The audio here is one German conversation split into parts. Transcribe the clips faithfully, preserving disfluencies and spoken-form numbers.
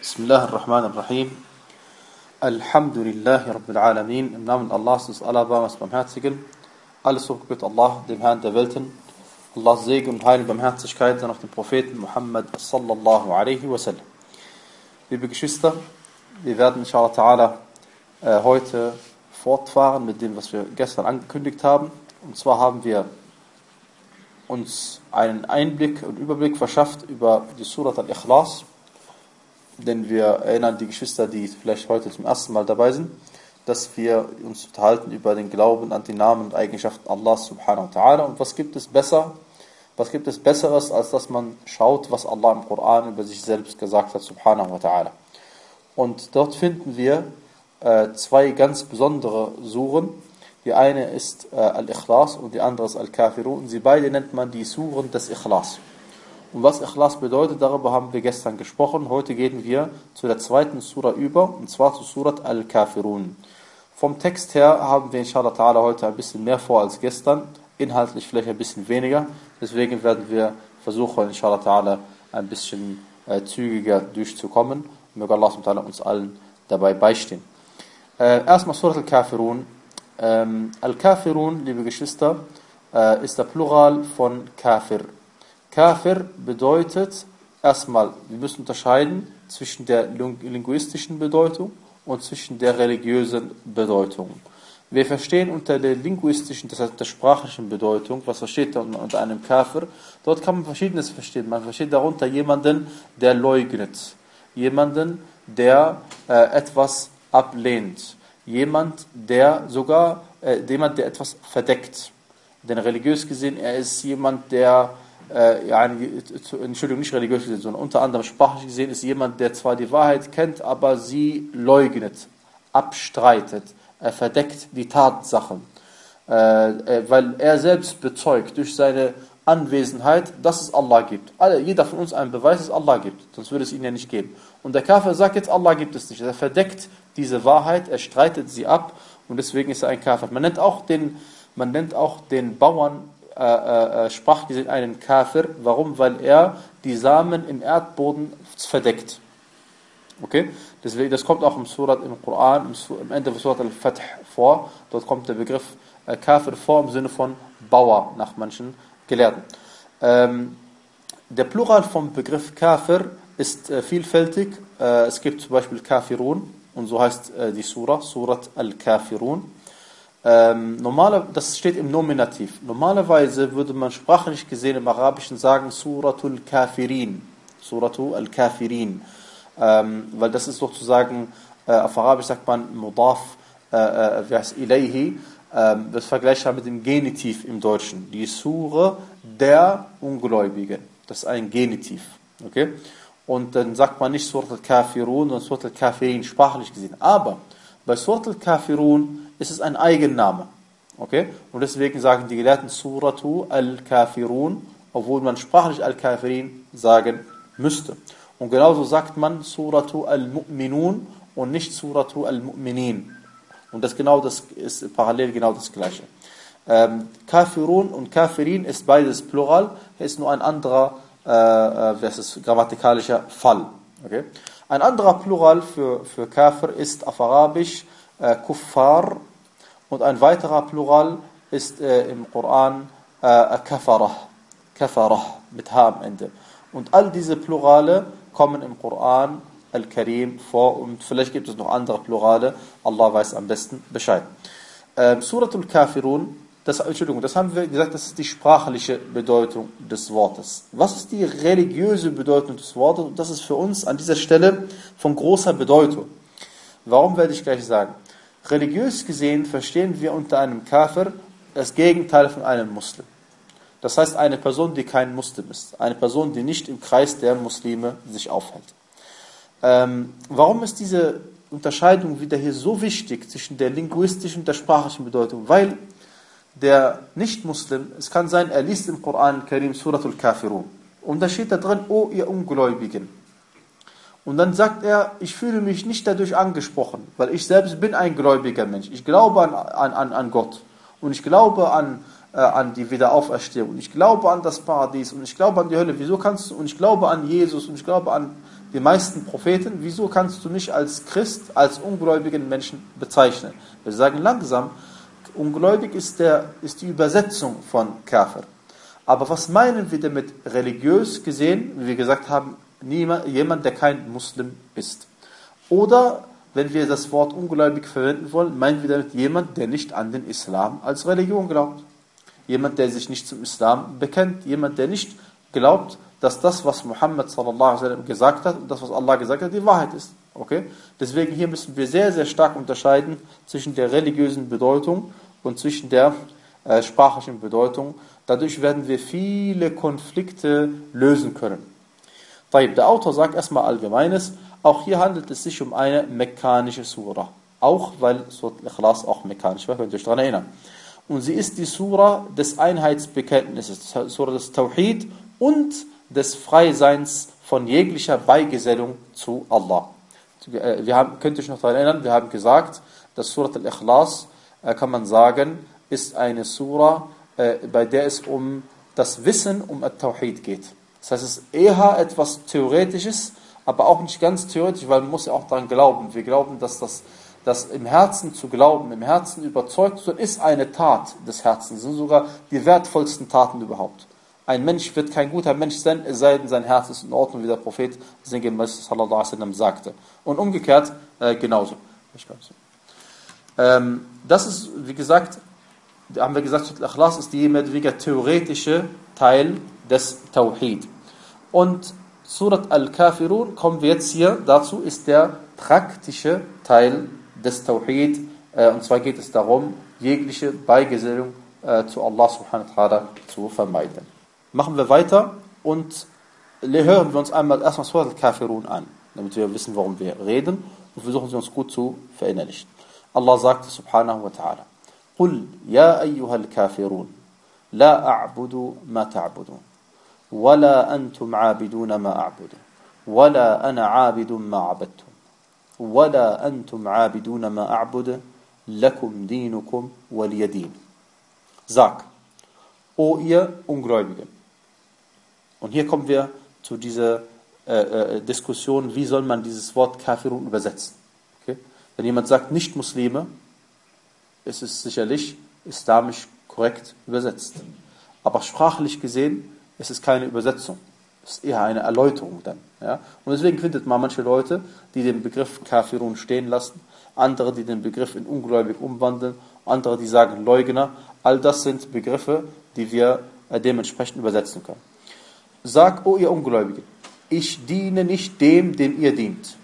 Bismillah ar-Rahman ar-Rahim. Alhamdulillahi Rabbil Alamin. Im Namen Allahs des Allerbarmers Barmherzigen. Alles Lob gebührt Allah, dem Herrn der Welten. Allahs Segen und Heil und Barmherzigkeit dann auf den Propheten Muhammad sallallahu alaihi wasallam. Liebe Geschwister, wir werden inshallah ta'ala äh, heute fortfahren mit dem, was wir gestern angekündigt haben. Und zwar haben wir uns einen Einblick und Überblick verschafft über die Surat al-Ikhlas. Denn wir erinnern die Geschwister, die vielleicht heute zum ersten Mal dabei sind, dass wir uns unterhalten über den Glauben an die Namen und Eigenschaften Allahs subhanahu wa ta'ala. Und was gibt es besser, was gibt es Besseres, als dass man schaut, was Allah im Koran über sich selbst gesagt hat, subhanahu wa ta'ala. Und dort finden wir äh, zwei ganz besondere Suren. Die eine ist äh, Al-Ikhlas und die andere ist Al-Kafirun. Sie beide nennt man die Suren des Ikhlas. Und was Ikhlas bedeutet, darüber haben wir gestern gesprochen. Heute gehen wir zu der zweiten Sura über, und zwar zu Surat Al-Kafirun. Vom Text her haben wir inshallah ta'ala heute ein bisschen mehr vor als gestern, inhaltlich vielleicht ein bisschen weniger. Deswegen werden wir versuchen, inshallah ta'ala ein bisschen äh, zügiger durchzukommen. Möge Allah subhanahu wa ta'ala uns allen dabei beistehen. Äh, erstmal Surat Al-Kafirun. Ähm, Al-Kafirun, liebe Geschwister, äh, ist der Plural von Kafir. Kafir bedeutet erstmal, wir müssen unterscheiden zwischen der linguistischen Bedeutung und zwischen der religiösen Bedeutung. Wir verstehen unter der linguistischen, das heißt der sprachlichen Bedeutung, was versteht man unter einem Kafir? Dort kann man Verschiedenes verstehen. Man versteht darunter jemanden, der leugnet, jemanden, der äh, etwas ablehnt, jemand, der sogar, äh, jemand, der etwas verdeckt. Denn religiös gesehen, er ist jemand, der Äh, ja, Entschuldigung, nicht religiös gesehen, sondern unter anderem sprachlich gesehen ist jemand, der zwar die Wahrheit kennt, aber sie leugnet, abstreitet, er verdeckt die Tatsachen, äh, weil er selbst bezeugt durch seine Anwesenheit, dass es Allah gibt. Alle, jeder von uns einen Beweis, dass es Allah gibt, sonst würde es ihn ja nicht geben. Und der Kafir sagt jetzt, Allah gibt es nicht. Er verdeckt diese Wahrheit, er streitet sie ab und deswegen ist er ein Kafir. Man nennt auch den, man nennt auch den Bauern Äh, äh, sprachgesehen einen Kafir. Warum? Weil er die Samen im Erdboden verdeckt. Okay? Deswegen, das kommt auch im Surat, im Koran, im, im Ende von Surat al-Fath vor. Dort kommt der Begriff äh, Kafir vor im Sinne von Bauer nach manchen Gelehrten. Ähm, der Plural vom Begriff Kafir ist äh, vielfältig. Äh, es gibt zum Beispiel Kafirun und so heißt äh, die Surah, Surat al-Kafirun. Ähm, normale, das steht im Nominativ. Normalerweise würde man sprachlich gesehen im Arabischen sagen Suratul Kafirin, Suratul al-Kafirin, ähm, weil das ist sozusagen, äh, auf Arabisch sagt man Mudaf, äh, äh, wie heißt Ilayhi, äh, das vergleicht mit dem Genitiv im Deutschen. Die Sure der Ungläubigen, das ist ein Genitiv, okay? Und dann sagt man nicht Suratul Kafirun, sondern Suratul Kafirin, sprachlich gesehen. Aber bei Suratul Kafirun ist es ein Eigenname. Okay? Und deswegen sagen die Gelehrten Suratu al-Kafirun, obwohl man sprachlich al-Kafirin sagen müsste. Und genauso sagt man Suratu al-Mu'minun und nicht Suratu al-Mu'minin. Und das genau das ist parallel genau das gleiche. Ähm, Kafirun und Kafirin ist beides Plural, ist nur ein anderer äh, das ist grammatikalischer Fall. Okay? Ein anderer Plural für, für Kafir ist auf Arabisch äh, Kuffar und ein weiterer Plural ist äh, im Koran äh, Kafarah, Kafarah mit H am Ende. Und all diese Plurale kommen im Koran Al-Karim vor und vielleicht gibt es noch andere Plurale, Allah weiß am besten Bescheid. Äh, Suratul Kafirun, das, Entschuldigung, das haben wir gesagt, das ist die sprachliche Bedeutung des Wortes. Was ist die religiöse Bedeutung des Wortes? Und das ist für uns an dieser Stelle von großer Bedeutung. Warum werde ich gleich sagen? Religiös gesehen verstehen wir unter einem Kafir das Gegenteil von einem Muslim. Das heißt eine Person, die kein Muslim ist. Eine Person, die nicht im Kreis der Muslime sich aufhält. Ähm, warum ist diese Unterscheidung wieder hier so wichtig zwischen der linguistischen und der sprachlichen Bedeutung? Weil der Nicht-Muslim, es kann sein, er liest im Koran Karim Suratul Kafirun. Und da steht da drin, oh ihr Ungläubigen. Und dann sagt er, ich fühle mich nicht dadurch angesprochen, weil ich selbst bin ein gläubiger Mensch. Ich glaube an, an, an Gott und ich glaube an, äh, an die Wiederauferstehung und ich glaube an das Paradies und ich glaube an die Hölle. Wieso kannst du? Und ich glaube an Jesus und ich glaube an die meisten Propheten, wieso kannst du nicht als Christ, als ungläubigen Menschen bezeichnen? Wir sagen langsam, ungläubig ist, der, ist die Übersetzung von Kafir. Aber was meinen wir damit religiös gesehen? Wie wir gesagt haben, niemand, jemand, der kein Muslim ist. Oder, wenn wir das Wort ungläubig verwenden wollen, meinen wir damit jemand, der nicht an den Islam als Religion glaubt. Jemand, der sich nicht zum Islam bekennt. Jemand, der nicht glaubt, dass das, was Muhammad sallallahu alaihi wasallam gesagt hat und das, was Allah gesagt hat, die Wahrheit ist. Okay? Deswegen hier müssen wir sehr, sehr stark unterscheiden zwischen der religiösen Bedeutung und zwischen der äh, sprachlichen Bedeutung. Dadurch werden wir viele Konflikte lösen können. Der Autor sagt erstmal Allgemeines, auch hier handelt es sich um eine mekkanische Sura. Auch weil Surat al-Ikhlas auch mekkanisch war, könnt ihr euch daran erinnern. Und sie ist die Sura des Einheitsbekenntnisses, Sura des Tawhid und des Freiseins von jeglicher Beigesellung zu Allah. Wir haben, könnt ihr euch noch daran erinnern, wir haben gesagt, dass Surat al-Ikhlas, äh, kann man sagen, ist eine Sura, äh, bei der es um das Wissen um At-Tawhid geht. Das heißt, es ist eher etwas Theoretisches, aber auch nicht ganz theoretisch, weil man muss ja auch daran glauben. Wir glauben, dass das, das im Herzen zu glauben, im Herzen überzeugt zu sein, ist eine Tat des Herzens. Das sind sogar die wertvollsten Taten überhaupt. Ein Mensch wird kein guter Mensch sein, es sei denn, sein Herz ist in Ordnung, wie der Prophet sallallahu alaihi wasallam sagte. Und umgekehrt äh, genauso. Ähm, das ist, wie gesagt, haben wir gesagt, Al-Ikhlas ist die mehr oder weniger theoretische Teil des Tawhid. Und Surat Al-Kafirun, kommen wir jetzt hier dazu, ist der praktische Teil des Tawhid. Äh, und zwar geht es darum, jegliche Beigesellung äh, zu Allah subhanahu wa ta'ala zu vermeiden. Machen wir weiter und hören wir uns einmal erstmal Surat Al-Kafirun an, damit wir wissen, worum wir reden und versuchen sie uns gut zu verinnerlichen. Allah sagt subhanahu wa ta'ala: قُلْ يَا أَيُّهَا الْكَافِرُونَ لَا أَعْبُدُ مَا تَعْبُدُونَ وَلَا أَنْتُمْ عَابِدُونَ مَا أَعْبُدُ وَلَا أَنَا عَابِدٌ مَا عَبَدتُّمْ وَلَا أَنْتُمْ عَابِدُونَ مَا أَعْبُدُ لَكُمْ دِينُكُمْ وَلِيَ دِينِ. Sag, o ihr Ungläubigen. Und hier kommen wir zu dieser äh, äh, Diskussion, wie soll man dieses Wort Kafirun übersetzen. Okay? Wenn jemand sagt, nicht Muslime, ist es sicherlich islamisch korrekt übersetzt. Aber sprachlich gesehen ist es keine Übersetzung. Es ist eher eine Erläuterung dann. Ja? Und deswegen findet man manche Leute, die den Begriff Kafirun stehen lassen, andere, die den Begriff in ungläubig umwandeln, andere, die sagen Leugner. All das sind Begriffe, die wir äh, dementsprechend übersetzen können. Sag, o ihr Ungläubigen, ich diene nicht dem, dem ihr dient.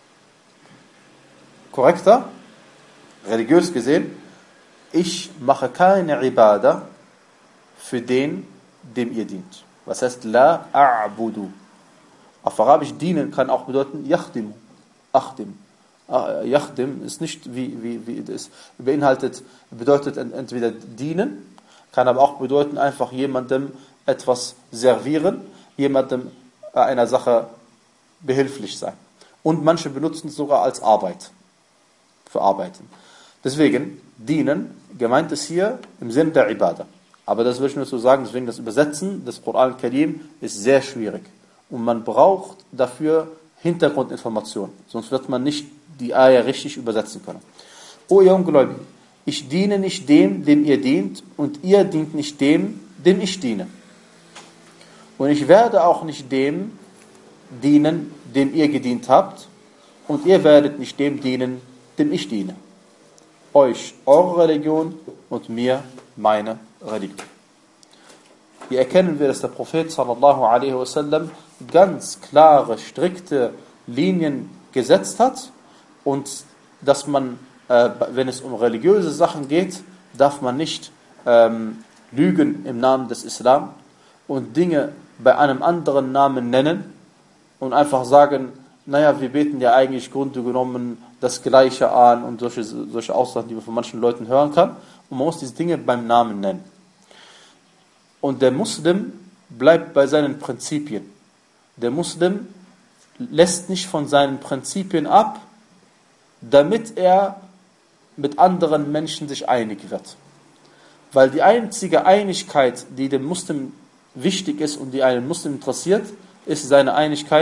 Korrekter? Religiös gesehen, ich mache keine Ibadah für den, dem ihr dient. Was heißt la a'budu? Auf Arabisch dienen kann auch bedeuten yakhdimu, achdim. Yakhdim ist nicht wie, wie, wie es beinhaltet, bedeutet entweder dienen, kann aber auch bedeuten einfach jemandem etwas servieren, jemandem einer Sache behilflich sein. Und manche benutzen es sogar als Arbeit, für Arbeiten. Deswegen, dienen, gemeint ist hier im Sinn der Ibadah. Aber das will ich nur so sagen, deswegen das Übersetzen des Koran al-Karim ist sehr schwierig. Und man braucht dafür Hintergrundinformationen, sonst wird man nicht die Ayah richtig übersetzen können. O ihr Ungläubigen, ich diene nicht dem, dem ihr dient, und ihr dient nicht dem, dem ich diene. Und ich werde auch nicht dem dienen, dem ihr gedient habt, und ihr werdet nicht dem dienen, dem ich diene. Euch eure Religion und mir meine Religion. Hier erkennen wir, dass der Prophet sallallahu alaihi wasallam ganz klare, strikte Linien gesetzt hat und dass man, äh, wenn es um religiöse Sachen geht, darf man nicht ähm, lügen im Namen des Islam und Dinge bei einem anderen Namen nennen und einfach sagen, naja, wir beten ja eigentlich Grunde genommen das Gleiche an und solche, solche Aussagen, die man von manchen Leuten hören kann. Und man muss diese Dinge beim Namen nennen. Und der Muslim bleibt bei seinen Prinzipien. Der Muslim lässt nicht von seinen Prinzipien ab, damit er mit anderen Menschen sich einig wird. Weil die einzige Einigkeit, die dem Muslim wichtig ist und die einen Muslim interessiert, ist seine Einigkeit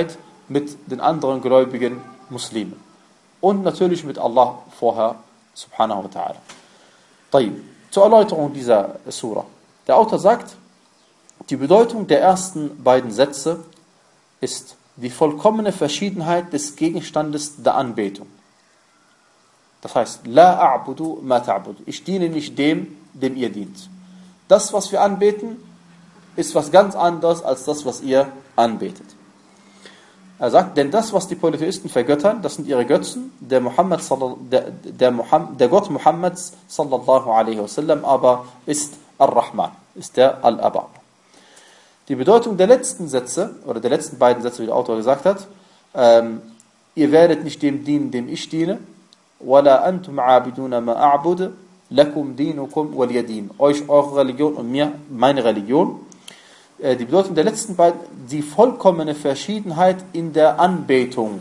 mit den anderen gläubigen Muslimen. Und natürlich mit Allah vorher, subhanahu wa ta'ala. طيب. Zur Erläuterung dieser Sura. Der Autor sagt, die Bedeutung der ersten beiden Sätze ist die vollkommene Verschiedenheit des Gegenstandes der Anbetung. Das heißt, La a'budu ma ta'budu. Ich diene nicht dem, dem ihr dient. Das, was wir anbeten, ist was ganz anderes als das, was ihr anbetet. Er sagt, denn das, was die Polytheisten vergöttern, das sind ihre Götzen, der, Muhammad, der, der, Muhammad, der Gott Muhammads sallallahu alaihi wasallam aber ist Ar-Rahman, ist der Al-Abar. Die Bedeutung der letzten Sätze, oder der letzten beiden Sätze, wie der Autor gesagt hat, ähm, ihr werdet nicht dem dienen, dem ich diene, وَلَا أَنْتُمْ عَابِدُونَ مَا أَعْبُدُ لَكُمْ دِينُكُمْ وَلِيَ Euch eure Religion und mir meine Religion. Die Bedeutung der letzten beiden, die vollkommene Verschiedenheit in der Anbetung.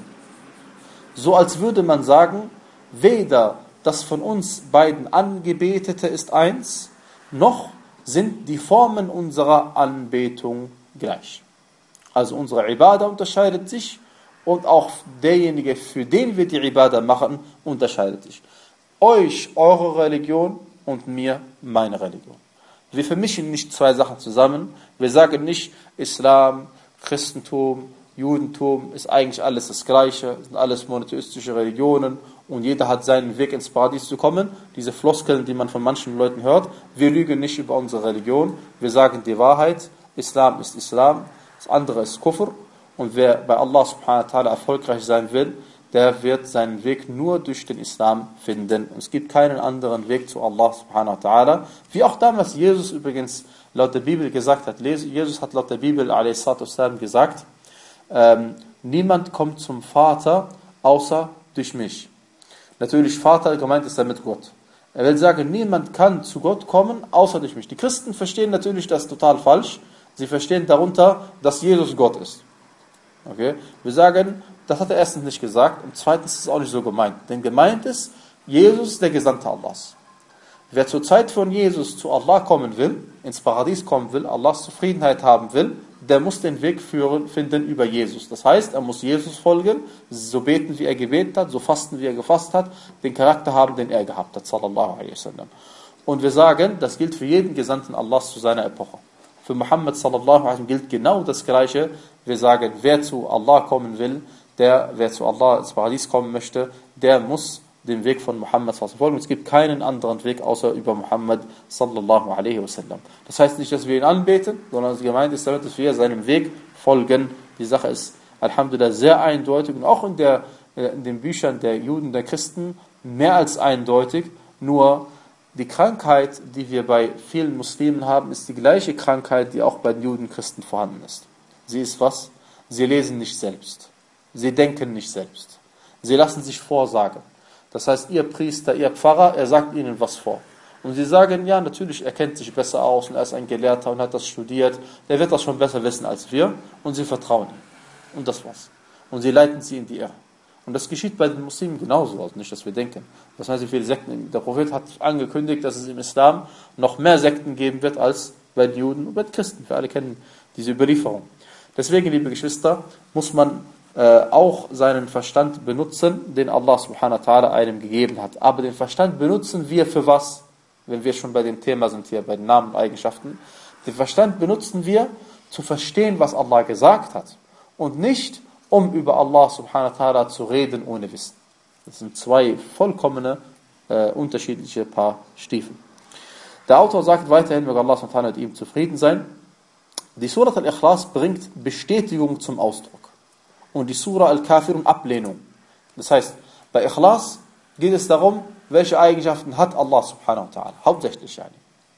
So als würde man sagen, weder das von uns beiden Angebetete ist eins, noch sind die Formen unserer Anbetung gleich. Also unsere Ibadah unterscheidet sich und auch derjenige, für den wir die Ibadah machen, unterscheidet sich. Euch eure Religion und mir meine Religion. Wir vermischen nicht zwei Sachen zusammen. Wir sagen nicht, Islam, Christentum, Judentum ist eigentlich alles das Gleiche, sind alles monotheistische Religionen und jeder hat seinen Weg ins Paradies zu kommen. Diese Floskeln, die man von manchen Leuten hört, wir lügen nicht über unsere Religion. Wir sagen die Wahrheit, Islam ist Islam, das andere ist Kufr. Und wer bei Allah subhanahu wa ta'ala erfolgreich sein will, der wird seinen Weg nur durch den Islam finden. Und es gibt keinen anderen Weg zu Allah subhanahu wa ta'ala. Wie auch damals Jesus übrigens laut der Bibel gesagt hat. Jesus hat laut der Bibel a s. gesagt, ähm, niemand kommt zum Vater außer durch mich. Natürlich Vater gemeint ist damit Gott. Er will sagen, niemand kann zu Gott kommen außer durch mich. Die Christen verstehen natürlich das total falsch. Sie verstehen darunter, dass Jesus Gott ist. Okay? Wir sagen, das hat er erstens nicht gesagt und zweitens ist es auch nicht so gemeint. Denn gemeint ist, Jesus ist der Gesandte Allahs. Wer zur Zeit von Jesus zu Allah kommen will, ins Paradies kommen will, Allahs Zufriedenheit haben will, der muss den Weg führen, finden über Jesus. Das heißt, er muss Jesus folgen, so beten, wie er gebetet hat, so fasten, wie er gefasst hat, den Charakter haben, den er gehabt hat, sallallahu alaihi wasallam. Und wir sagen, das gilt für jeden Gesandten Allahs zu seiner Epoche. Für Muhammad sallallahu alaihi wasallam gilt genau das Gleiche. Wir sagen, wer zu Allah kommen will, der, wer zu Allah ins Paradies kommen möchte, der muss den Weg von Muhammad sallallahu alaihi wasallam folgen. Es gibt keinen anderen Weg außer über Muhammad sallallahu alaihi wasallam. Das heißt nicht, dass wir ihn anbeten, sondern gemeint ist damit, dass wir seinem Weg folgen. Die Sache ist, alhamdulillah, sehr eindeutig und auch in, der, in den Büchern der Juden, der Christen mehr als eindeutig. Nur die Krankheit, die wir bei vielen Muslimen haben, ist die gleiche Krankheit, die auch bei den Juden, Christen vorhanden ist. Sie ist was? Sie lesen nicht selbst. Sie denken nicht selbst. Sie lassen sich vorsagen. Das heißt, ihr Priester, ihr Pfarrer, er sagt ihnen was vor. Und sie sagen, ja, natürlich, er kennt sich besser aus und er ist ein Gelehrter und hat das studiert. Der wird das schon besser wissen als wir. Und sie vertrauen ihm. Und das war's. Und sie leiten sie in die Irre. Und das geschieht bei den Muslimen genauso, also nicht, dass wir denken. Das heißt, wie viele Sekten. Der Prophet hat angekündigt, dass es im Islam noch mehr Sekten geben wird als bei den Juden und bei den Christen. Wir alle kennen diese Überlieferung. Deswegen, liebe Geschwister, muss man äh, auch seinen Verstand benutzen, den Allah subhanahu wa ta'ala einem gegeben hat. Aber den Verstand benutzen wir für was? Wenn wir schon bei dem Thema sind hier, bei den Namen und Eigenschaften. Den Verstand benutzen wir, zu verstehen, was Allah gesagt hat. Und nicht, um über Allah subhanahu wa ta'ala zu reden ohne Wissen. Das sind zwei vollkommene, äh, unterschiedliche Paar Stiefel. Der Autor sagt weiterhin, möge Allah subhanahu wa ta'ala mit ihm zufrieden sein. Die Surah Al-Ikhlas bringt Bestätigung zum Ausdruck. Und die Surah Al-Kafirun Ablehnung. Das heißt, bei Ikhlas geht es darum, welche Eigenschaften hat Allah subhanahu wa ta'ala. Hauptsächlich yani.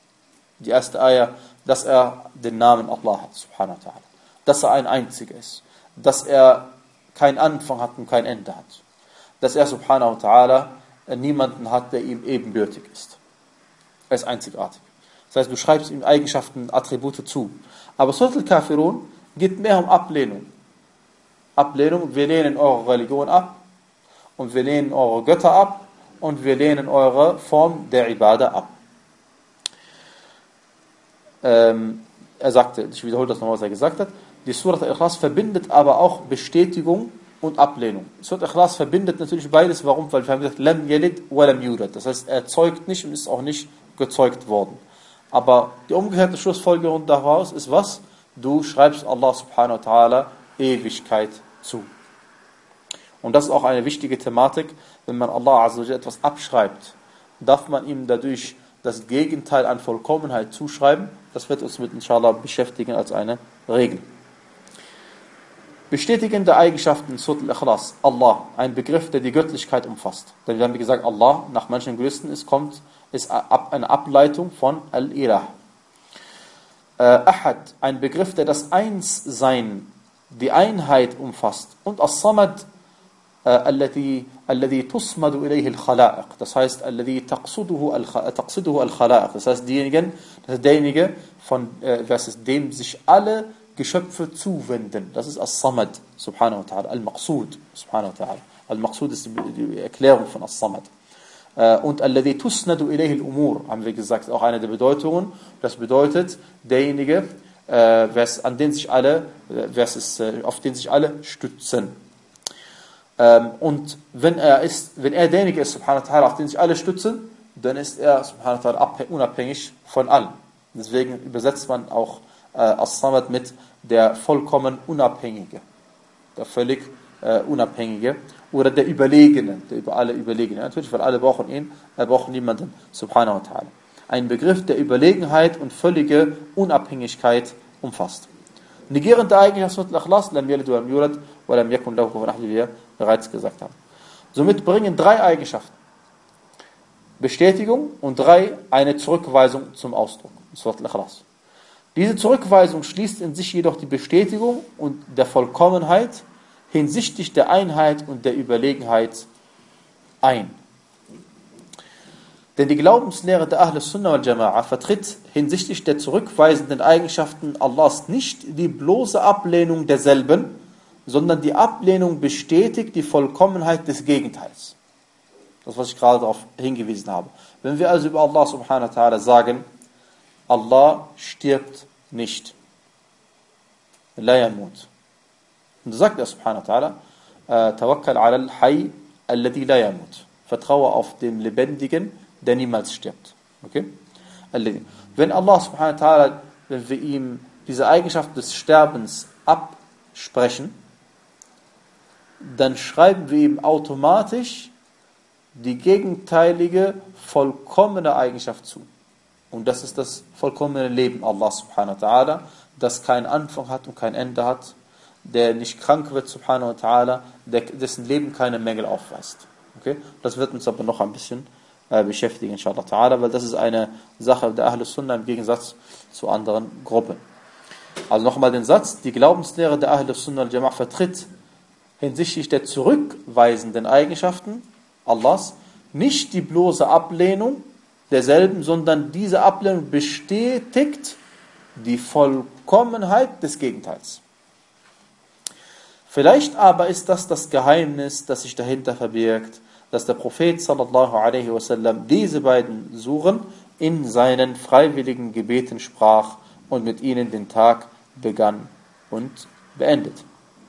Die erste Ayah, dass er den Namen Allah hat, subhanahu wa ta'ala. Dass er ein Einziger ist. Dass er keinen Anfang hat und kein Ende hat. Dass er subhanahu wa ta'ala niemanden hat, der ihm ebenbürtig ist. Er ist einzigartig. Das heißt, du schreibst ihm Eigenschaften, Attribute zu. Aber Surah Al-Kafirun geht mehr um Ablehnung. Ablehnung, wir lehnen eure Religion ab und wir lehnen eure Götter ab und wir lehnen eure Form der Ibadah ab. Ähm, er sagte, ich wiederhole das nochmal, was er gesagt hat, Die Surat Al-Ikhlas verbindet aber auch Bestätigung und Ablehnung. Surat Al-Ikhlas verbindet natürlich beides. Warum? Weil wir haben gesagt, Lam yalid wa lam yulad. Das heißt, er zeugt nicht und ist auch nicht gezeugt worden. Aber die umgekehrte Schlussfolgerung daraus ist was? Du schreibst Allah subhanahu wa ta'ala Ewigkeit zu. Und das ist auch eine wichtige Thematik. Wenn man Allah azza wa jalla etwas abschreibt, darf man ihm dadurch das Gegenteil an Vollkommenheit zuschreiben. Das wird uns mit inshallah beschäftigen als eine Regel. Bestätigende Eigenschaften in Surat Al-Ikhlas. Allah, ein Begriff, der die Göttlichkeit umfasst. Denn wir haben gesagt, Allah, nach manchen Größen ist, kommt, ist eine Ableitung von Al-Ilah. Äh, Ahad, ein Begriff, der das Einssein, die Einheit umfasst. Und As-Samad, الذي الذي تصمد إليه الخلائق, das heißt الذي تقصده تقصده الخلائق, das heißt diejenigen, das ist derjenige, von äh, was ist, dem sich alle Geschöpfe zuwenden. Das ist As-Samad, subhanahu wa ta'ala, Al-Maqsud, subhanahu wa ta'ala. Al-Maqsud ist die Erklärung von As-Samad. Äh, und الذي تسند إليه الأمور, haben wir gesagt, auch eine der Bedeutungen. Das bedeutet derjenige, äh, an den sich alle, äh, ist, äh, auf den sich alle stützen. Ähm, und wenn er ist, wenn er derjenige ist, subhanahu wa ta'ala, auf den sich alle stützen, dann ist er, subhanahu wa ta'ala, unabhängig von allen. Deswegen übersetzt man auch äh, As-Samad mit der vollkommen Unabhängige, der völlig äh, Unabhängige oder der Überlegene, der über alle Überlegene. Natürlich, weil alle brauchen ihn, er braucht niemanden, subhanahu wa ta'ala. Ein Begriff, der Überlegenheit und völlige Unabhängigkeit umfasst. Negierende Eigenschaft von Al-Ikhlas, lam yalid wa lam yulad wa lam yakun lahu kufuwan ahad, wie wir bereits gesagt haben. Somit bringen drei Eigenschaften, Bestätigung und drei, eine Zurückweisung zum Ausdruck. Surat Al-Ikhlas. Diese Zurückweisung schließt in sich jedoch die Bestätigung und der Vollkommenheit hinsichtlich der Einheit und der Überlegenheit ein. Denn die Glaubenslehre der Ahl Sunnah wal Jama'a vertritt hinsichtlich der zurückweisenden Eigenschaften Allahs nicht die bloße Ablehnung derselben, sondern die Ablehnung bestätigt die Vollkommenheit des Gegenteils. Das, was ich gerade darauf hingewiesen habe. Wenn wir also über Allah subhanahu wa ta'ala sagen, Allah stirbt nicht. La yamut. Und da sagt er subhanahu wa ta'ala, Tawakkal ala al-Hayy alladhi la yamut. Vertraue auf den Lebendigen, der niemals stirbt. Okay? Wenn Allah subhanahu wa ta'ala, wenn wir ihm diese Eigenschaft des Sterbens absprechen, dann schreiben wir ihm automatisch die gegenteilige, vollkommene Eigenschaft zu. Und das ist das vollkommene Leben Allah subhanahu wa ta'ala, das keinen Anfang hat und kein Ende hat, der nicht krank wird subhanahu wa ta'ala, dessen Leben keine Mängel aufweist. Okay? Das wird uns aber noch ein bisschen äh, beschäftigen, inshallah ta'ala, weil das ist eine Sache der Ahl Sunnah im Gegensatz zu anderen Gruppen. Also nochmal den Satz, die Glaubenslehre der Ahl Sunnah al Jama'a vertritt hinsichtlich der zurückweisenden Eigenschaften Allahs nicht die bloße Ablehnung derselben, sondern diese Ablehnung bestätigt die Vollkommenheit des Gegenteils. Vielleicht aber ist das das Geheimnis, das sich dahinter verbirgt, dass der Prophet sallallahu alaihi wasallam diese beiden Suren in seinen freiwilligen Gebeten sprach und mit ihnen den Tag begann und beendet.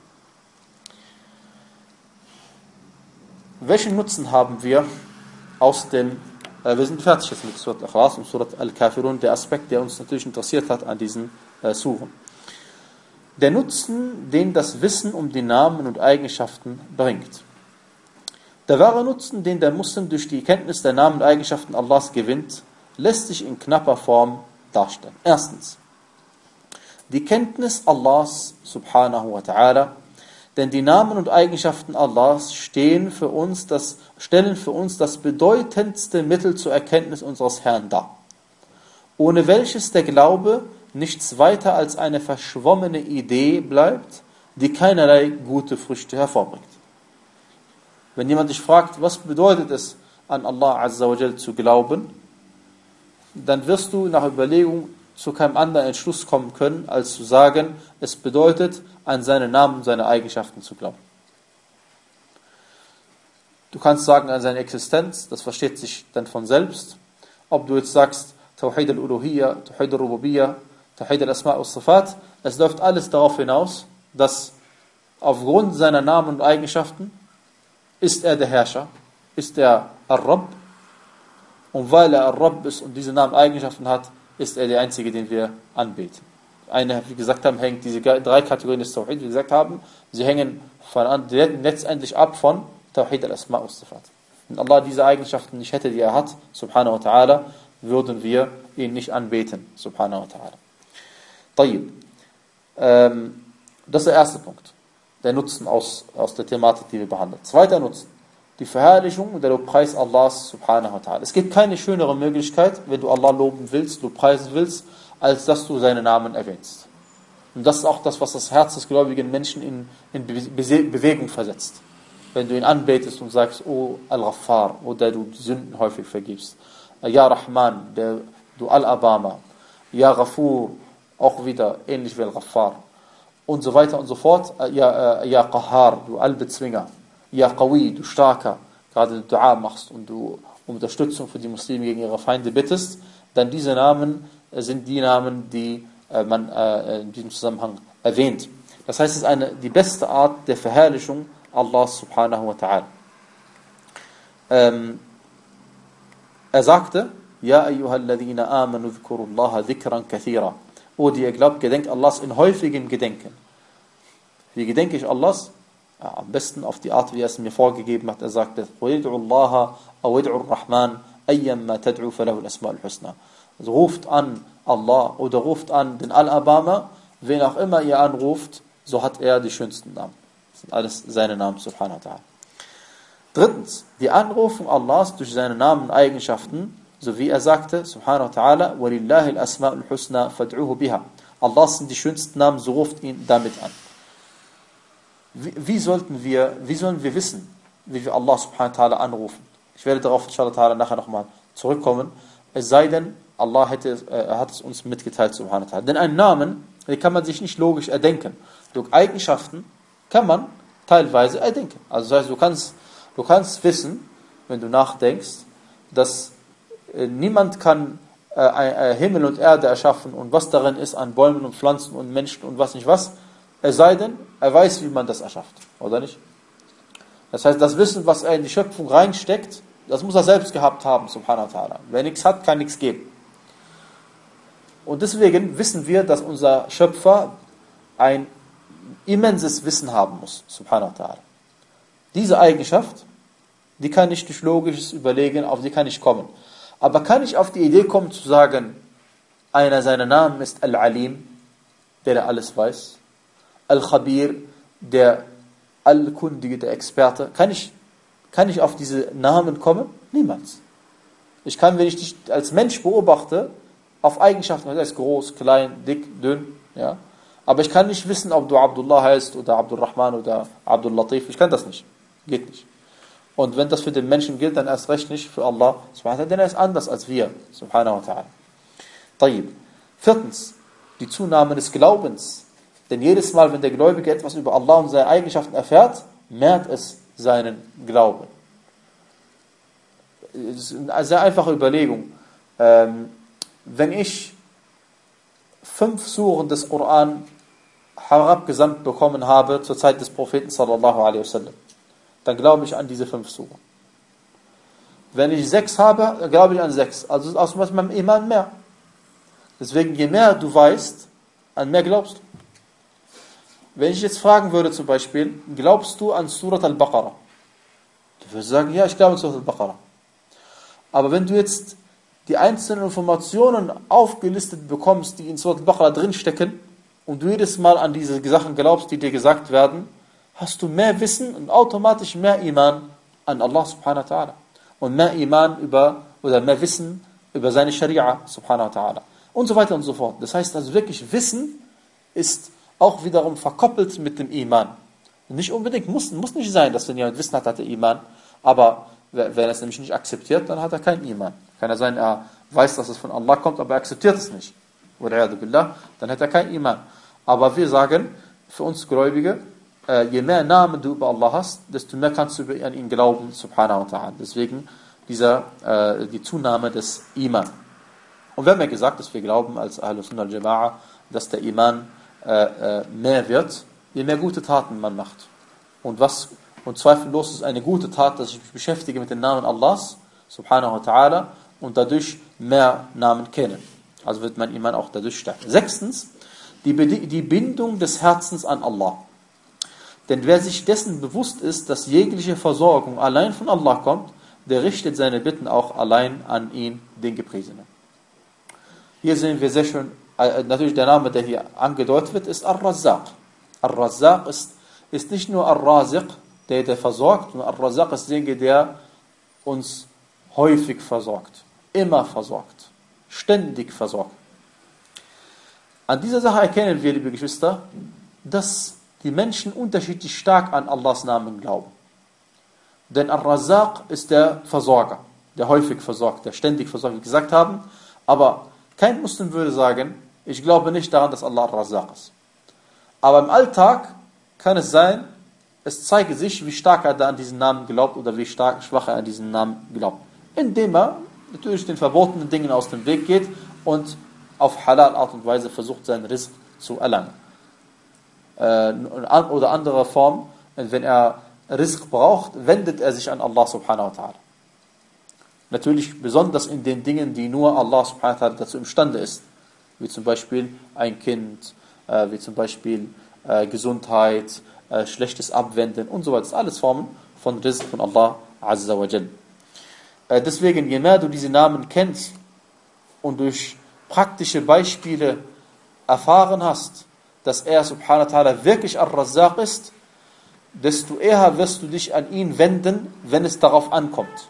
Welchen Nutzen haben wir aus dem, äh, wir sind fertig jetzt mit Surat Al-Ikhlas und Surat Al-Kafirun, der Aspekt, der uns natürlich interessiert hat an diesen äh, Suren. Der Nutzen, den das Wissen um die Namen und Eigenschaften bringt. Der wahre Nutzen, den der Muslim durch die Kenntnis der Namen und Eigenschaften Allahs gewinnt, lässt sich in knapper Form darstellen. Erstens, die Kenntnis Allahs subhanahu wa ta'ala, denn die Namen und Eigenschaften Allahs stehen für uns das, stellen für uns das bedeutendste Mittel zur Erkenntnis unseres Herrn dar, ohne welches der Glaube nichts weiter als eine verschwommene Idee bleibt, die keinerlei gute Früchte hervorbringt. Wenn jemand dich fragt, was bedeutet es, an Allah Azza wa Jal zu glauben, dann wirst du nach Überlegung zu keinem anderen Entschluss kommen können, als zu sagen, es bedeutet, an seine Namen und seine Eigenschaften zu glauben. Du kannst sagen, an seine Existenz, das versteht sich dann von selbst. Ob du jetzt sagst, Tawhid al-Uluhiyya, Tawhid al-Rububiyyah, Tawhid al-Asma' al-Sifat, es läuft alles darauf hinaus, dass aufgrund seiner Namen und Eigenschaften ist er der Herrscher, ist er Ar-Rabb, und weil er Ar-Rabb ist und diese Namen und Eigenschaften hat, ist er der Einzige, den wir anbeten. Eine, wie gesagt haben, hängt diese drei Kategorien des Tawhid, wie gesagt haben, sie hängen von, letztendlich ab von Tawhid al-Asma' al-Sifat. Wenn Allah diese Eigenschaften nicht hätte, die er hat, subhanahu wa ta'ala, würden wir ihn nicht anbeten, subhanahu wa ta'ala. Tayyib. Ähm, das ist der erste Punkt. Der Nutzen aus, aus der Thematik, die wir behandeln. Zweiter Nutzen. Die Verherrlichung und der Lobpreis Allahs, subhanahu wa ta'ala. Es gibt keine schönere Möglichkeit, wenn du Allah loben willst, lobpreisen willst, als dass du seine Namen erwähnst. Und das ist auch das, was das Herz des gläubigen Menschen in, in Bewegung versetzt. Wenn du ihn anbetest und sagst, oh Al-Ghaffar, oder du die Sünden häufig vergibst. Ja Rahman, der, du Al-Abama. Ja Ghafur, auch wieder ähnlich wie Al-Ghaffar. Und so weiter und so fort. Ja, ja Qahar, du Al-Bezwinger. Ja Qawi, du Starker. Gerade wenn du Dua machst und du um Unterstützung für die Muslime gegen ihre Feinde bittest, dann diese Namen sind die Namen, die äh, man äh, in diesem Zusammenhang erwähnt. Das heißt, es ist eine, die beste Art der Verherrlichung Allah subhanahu wa ta'ala. Ähm, er sagte, Ja ayyuhalladhina amanu dhkurullaha dhikran kathira. O die ihr glaubt, gedenkt Allahs in häufigem Gedenken. Wie gedenke ich Allahs? Ja, am besten auf die Art, wie er es mir vorgegeben hat. Er sagte, وَيَدْعُ اللَّهَ أَوْ يَدْعُ الرَّحْمَنِ أَيَّمَّا تَدْعُ فَلَهُ الْأَسْمَاءُ الْحُسْنَى. Also ruft an Allah oder ruft an den Al-Abama, wen auch immer ihr anruft, so hat er die schönsten Namen. Das sind alles seine Namen, subhanahu wa ta'ala. Drittens, die Anrufung Allahs durch seine Namen und Eigenschaften, so wie er sagte, subhanahu wa ta'ala, وَلِلَّهِ الْأَسْمَاءُ الْحُسْنَى فَادْعُوهُ بِهَا. Allah sind die schönsten Namen, so ruft ihn damit an. Wie, wie sollten wir, wie sollen wir wissen, wie wir Allah subhanahu wa ta'ala anrufen? Ich werde darauf inshallah ta'ala nachher nochmal zurückkommen. Es sei denn, Allah hätte, er hat es uns mitgeteilt, subhanahu wa ta'ala. Denn einen Namen, den kann man sich nicht logisch erdenken. Durch Eigenschaften kann man teilweise erdenken. Also das heißt, du kannst, du kannst wissen, wenn du nachdenkst, dass äh, niemand kann äh, äh, Himmel und Erde erschaffen und was darin ist an Bäumen und Pflanzen und Menschen und was nicht was, es sei denn, er weiß, wie man das erschafft. Oder nicht? Das heißt, das Wissen, was er in die Schöpfung reinsteckt, das muss er selbst gehabt haben, subhanahu wa ta'ala. Wer nichts hat, kann nichts geben. Und deswegen wissen wir, dass unser Schöpfer ein immenses Wissen haben muss, subhanahu wa ta'ala. Diese Eigenschaft, die kann ich durch logisches Überlegen, auf die kann ich kommen. Aber kann ich auf die Idee kommen zu sagen, einer seiner Namen ist Al-Alim, der, der alles weiß, Al-Khabir, der Allkundige, der Experte. Kann ich, kann ich auf diese Namen kommen? Niemals. Ich kann, wenn ich dich als Mensch beobachte, auf Eigenschaften, er ist groß, klein, dick, dünn, ja. Aber ich kann nicht wissen, ob du Abdullah heißt oder Abdul Rahman oder Abdul Latif. Ich kann das nicht. Geht nicht. Und wenn das für den Menschen gilt, dann erst recht nicht für Allah, denn er ist anders als wir, subhanahu wa ta'ala. Tayyib. Viertens, die Zunahme des Glaubens. Denn jedes Mal, wenn der Gläubige etwas über Allah und seine Eigenschaften erfährt, mehrt es seinen Glauben. Es ist eine sehr einfache Überlegung. Ähm, wenn ich fünf Suren des Koran herabgesandt bekommen habe zur Zeit des Propheten sallallahu alaihi wasallam, dann glaube ich an diese fünf Suren. Wenn ich sechs habe, dann glaube ich an sechs. Also ist aus meinem Iman mehr. Deswegen, je mehr du weißt, an mehr glaubst du. Wenn ich jetzt fragen würde zum Beispiel, glaubst du an Surat al-Baqarah? Du würdest sagen, ja, ich glaube an Surat al-Baqarah. Aber wenn du jetzt die einzelnen Informationen aufgelistet bekommst, die in Surat al-Baqarah drinstecken, und du jedes Mal an diese Sachen glaubst, die dir gesagt werden, hast du mehr Wissen und automatisch mehr Iman an Allah subhanahu wa ta'ala. Und mehr Iman über, oder mehr Wissen über seine Scharia subhanahu wa ta'ala. Und so weiter und so fort. Das heißt also wirklich, Wissen ist auch wiederum verkoppelt mit dem Iman. Nicht unbedingt, muss, muss nicht sein, dass wenn jemand Wissen hat, hat er Iman. Aber wenn er es nämlich nicht akzeptiert, dann hat er keinen Iman. Kann er sein, er weiß, dass es von Allah kommt, aber er akzeptiert es nicht. Dann hat er keinen Iman. Aber wir sagen, für uns Gläubige, je mehr Namen du über Allah hast, desto mehr kannst du an ihn glauben, subhanahu wa ta'ala. Deswegen dieser, die Zunahme des Iman. Und wir haben ja gesagt, dass wir glauben als Ahlus Sunnah al-Jama'a, dass der Iman äh, äh, mehr wird, je mehr gute Taten man macht. Und was und zweifellos ist eine gute Tat, dass ich mich beschäftige mit den Namen Allahs, subhanahu wa ta'ala, und dadurch mehr Namen kenne. Also wird mein Iman auch dadurch stärker. Sechstens, die, die Bindung des Herzens an Allah. Denn wer sich dessen bewusst ist, dass jegliche Versorgung allein von Allah kommt, der richtet seine Bitten auch allein an ihn, den Gepriesenen. Hier sehen wir sehr schön, äh, natürlich der Name, der hier angedeutet wird, ist Ar-Razzaq. Ar-Razzaq ist, ist nicht nur Ar-Raziq, der, der versorgt, sondern Ar-Razzaq ist derjenige, der uns häufig versorgt, immer versorgt, ständig versorgt. An dieser Sache erkennen wir, liebe Geschwister, dass die Menschen unterschiedlich stark an Allahs Namen glauben. Denn Ar-Razzaq ist der Versorger, der häufig versorgt, der ständig versorgt, wie wir gesagt haben. Aber kein Muslim würde sagen, ich glaube nicht daran, dass Allah Ar-Razzaq ist. Aber im Alltag kann es sein, es zeige sich, wie stark er da an diesen Namen glaubt oder wie stark, schwach er an diesen Namen glaubt. Indem er natürlich den verbotenen Dingen aus dem Weg geht und auf halal Art und Weise versucht, seinen Rizq zu erlangen. Äh, oder andere Form, wenn er Rizq braucht, wendet er sich an Allah subhanahu wa ta'ala. Natürlich besonders in den Dingen, die nur Allah subhanahu wa ta'ala dazu imstande ist. Wie zum Beispiel ein Kind, äh, wie zum Beispiel äh, Gesundheit, äh, schlechtes Abwenden und so weiter. Das sind alles Formen von Rizq von Allah azza wa jal. Äh, deswegen, je mehr du diese Namen kennst und durch praktische Beispiele erfahren hast, dass er subhanahu wa ta'ala wirklich Ar-Razzaq ist, desto eher wirst du dich an ihn wenden, wenn es darauf ankommt.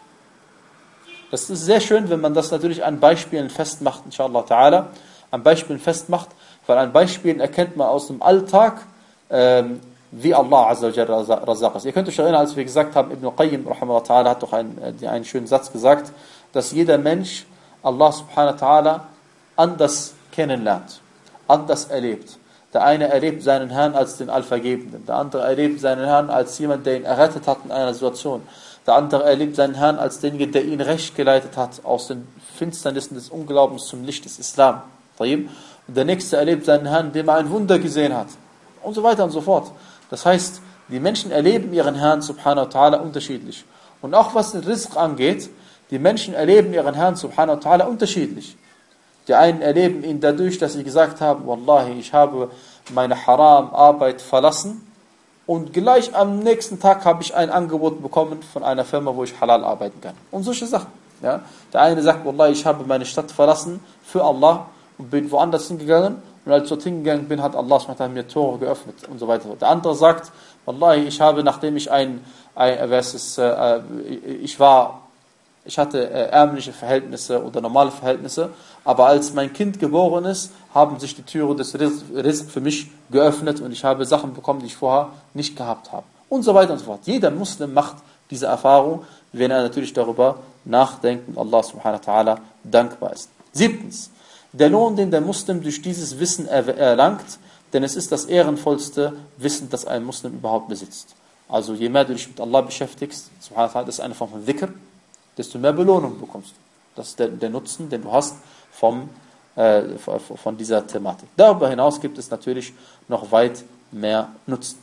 Das ist sehr schön, wenn man das natürlich an Beispielen festmacht, inshallah ta'ala, an Beispielen festmacht, weil an Beispielen erkennt man aus dem Alltag, ähm, wie Allah azza wa jalla Razzaq ist. Ihr könnt euch erinnern, als wir gesagt haben, Ibn Qayyim rahimahullah ta'ala hat doch einen, einen schönen Satz gesagt, dass jeder Mensch Allah subhanahu wa ta'ala anders kennenlernt, anders erlebt. Der eine erlebt seinen Herrn als den Allvergebenden, der andere erlebt seinen Herrn als jemand, der ihn errettet hat in einer Situation. Der andere erlebt seinen Herrn als denjenigen, der ihn recht geleitet hat aus den Finsternissen des Unglaubens zum Licht des Islam. Und der nächste erlebt seinen Herrn, dem er ein Wunder gesehen hat. Und so weiter und so fort. Das heißt, die Menschen erleben ihren Herrn subhanahu wa ta'ala unterschiedlich. Und auch was den Rizq angeht, die Menschen erleben ihren Herrn subhanahu wa ta'ala unterschiedlich. Die einen erleben ihn dadurch, dass sie gesagt haben, Wallahi, ich habe meine Haram-Arbeit verlassen und gleich am nächsten Tag habe ich ein Angebot bekommen von einer Firma, wo ich halal arbeiten kann. Und solche Sachen. Ja? Der eine sagt, Wallahi, ich habe meine Stadt verlassen für Allah und bin woanders hingegangen und als ich dort hingegangen bin, hat Allah mir Tore geöffnet und so weiter. Der andere sagt, Wallahi, ich habe, nachdem ich ein, ein was ist, äh, ich war Ich hatte äh, ärmliche Verhältnisse oder normale Verhältnisse, aber als mein Kind geboren ist, haben sich die Türen des Rizq für mich geöffnet und ich habe Sachen bekommen, die ich vorher nicht gehabt habe. Und so weiter und so fort. Jeder Muslim macht diese Erfahrung, wenn er natürlich darüber nachdenkt und Allah subhanahu wa ta'ala dankbar ist. Siebtens, der Lohn, den der Muslim durch dieses Wissen erlangt, denn es ist das ehrenvollste Wissen, das ein Muslim überhaupt besitzt. Also je mehr du dich mit Allah beschäftigst, subhanahu wa ta'ala, das ist eine Form von Dhikr, desto mehr Belohnung bekommst du. Das ist der, der Nutzen, den du hast vom, äh, von dieser Thematik. Darüber hinaus gibt es natürlich noch weit mehr Nutzen.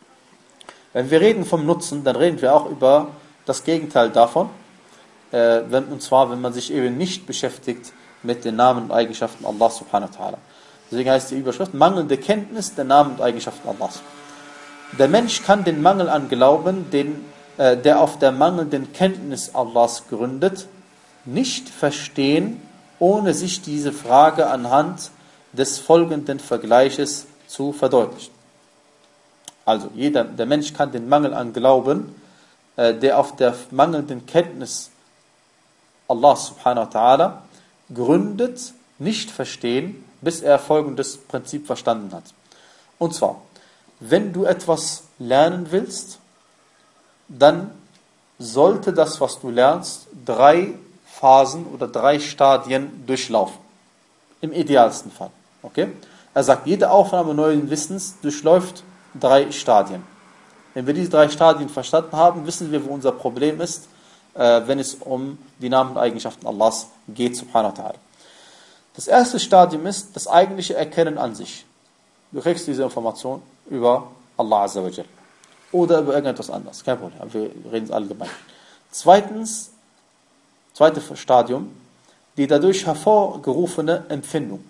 Wenn wir reden vom Nutzen, dann reden wir auch über das Gegenteil davon, äh, wenn, und zwar, wenn man sich eben nicht beschäftigt mit den Namen und Eigenschaften Allah subhanahu wa ta'ala. Deswegen heißt die Überschrift, mangelnde Kenntnis der Namen und Eigenschaften Allahs. Der Mensch kann den Mangel an Glauben, den der auf der mangelnden Kenntnis Allahs gründet, nicht verstehen, ohne sich diese Frage anhand des folgenden Vergleiches zu verdeutlichen. Also jeder, der Mensch kann den Mangel an Glauben, der auf der mangelnden Kenntnis Allahs subhanahu wa ta'ala gründet, nicht verstehen, bis er folgendes Prinzip verstanden hat. Und zwar, wenn du etwas lernen willst, dann sollte das, was du lernst, drei Phasen oder drei Stadien durchlaufen. Im idealsten Fall. Okay? Er sagt, jede Aufnahme neuen Wissens durchläuft drei Stadien. Wenn wir diese drei Stadien verstanden haben, wissen wir, wo unser Problem ist, äh, wenn es um die Namen und Eigenschaften Allahs geht, subhanahu wa ta'ala. Das erste Stadium ist das eigentliche Erkennen an sich. Du kriegst diese Information über Allah Azza wa Jal. Oder über irgendetwas anderes. Kein Problem, wir reden es allgemein. Zweitens, zweites Stadium, die dadurch hervorgerufene Empfindung.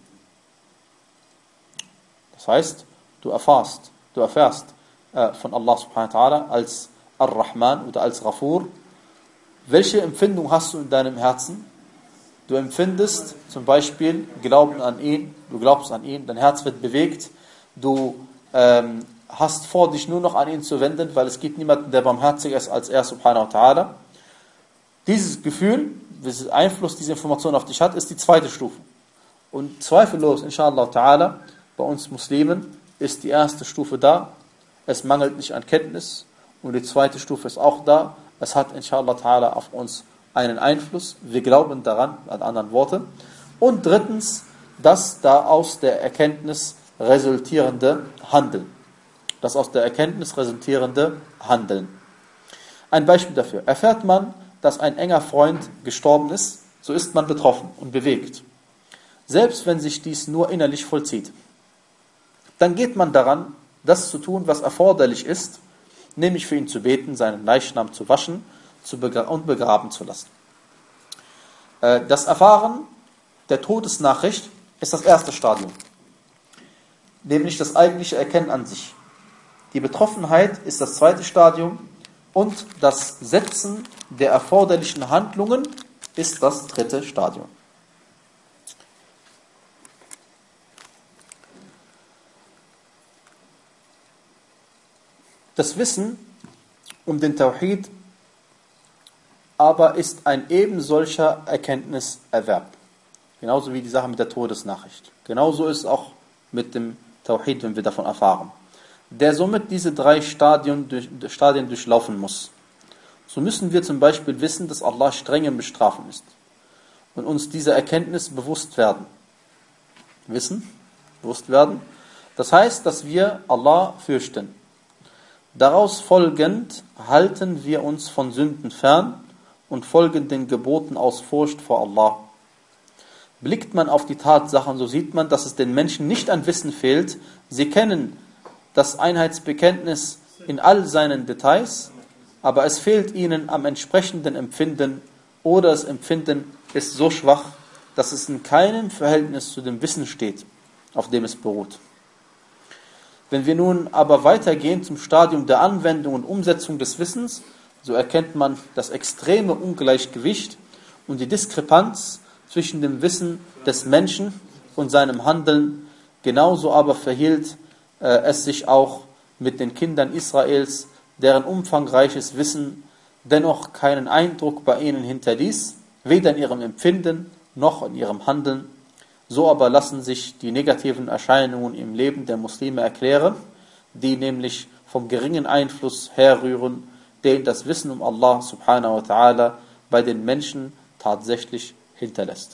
Das heißt, du erfährst, du erfährst äh, von Allah subhanahu wa ta'ala als Ar-Rahman oder als Ghafur. Welche Empfindung hast du in deinem Herzen? Du empfindest zum Beispiel Glauben an ihn, du glaubst an ihn, dein Herz wird bewegt, du ähm, hast vor, dich nur noch an ihn zu wenden, weil es gibt niemanden, der barmherziger ist als er subhanahu wa ta'ala. Dieses Gefühl, welches Einfluss diese Information auf dich hat, ist die zweite Stufe. Und zweifellos, inshallah ta'ala, bei uns Muslimen ist die erste Stufe da, es mangelt nicht an Kenntnis, und die zweite Stufe ist auch da, es hat inshallah ta'ala auf uns einen Einfluss, wir glauben daran, an anderen Worten. Und drittens, das da aus der Erkenntnis resultierende Handeln. Das aus der Erkenntnis resultierende Handeln. Ein Beispiel dafür. Erfährt man, dass ein enger Freund gestorben ist, so ist man betroffen und bewegt. Selbst wenn sich dies nur innerlich vollzieht. Dann geht man daran, das zu tun, was erforderlich ist, nämlich für ihn zu beten, seinen Leichnam zu waschen und begraben zu lassen. Das Erfahren der Todesnachricht ist das erste Stadium, nämlich das eigentliche Erkennen an sich. Die Betroffenheit ist das zweite Stadium und das Setzen der erforderlichen Handlungen ist das dritte Stadium. Das Wissen um den Tawhid aber ist ein eben solcher Erkenntniserwerb. Genauso wie die Sache mit der Todesnachricht. Genauso ist es auch mit dem Tawhid, wenn wir davon erfahren. Der somit diese drei Stadien, durch, Stadien durchlaufen muss. So müssen wir zum Beispiel wissen, dass Allah streng im Bestrafen ist. Und uns dieser Erkenntnis bewusst werden. Wissen, bewusst werden. Das heißt, dass wir Allah fürchten. Daraus folgend halten wir uns von Sünden fern und folgen den Geboten aus Furcht vor Allah. Blickt man auf die Tatsachen, so sieht man, dass es den Menschen nicht an Wissen fehlt. Sie kennen das Einheitsbekenntnis in all seinen Details, aber es fehlt ihnen am entsprechenden Empfinden oder das Empfinden ist so schwach, dass es in keinem Verhältnis zu dem Wissen steht, auf dem es beruht. Wenn wir nun aber weitergehen zum Stadium der Anwendung und Umsetzung des Wissens, so erkennt man das extreme Ungleichgewicht und die Diskrepanz zwischen dem Wissen des Menschen und seinem Handeln. Genauso aber verhielt äh, es sich auch mit den Kindern Israels, deren umfangreiches Wissen dennoch keinen Eindruck bei ihnen hinterließ, weder in ihrem Empfinden noch in ihrem Handeln. So aber lassen sich die negativen Erscheinungen im Leben der Muslime erklären, die nämlich vom geringen Einfluss herrühren, den das Wissen um Allah subhanahu wa ta'ala bei den Menschen tatsächlich hinterlässt.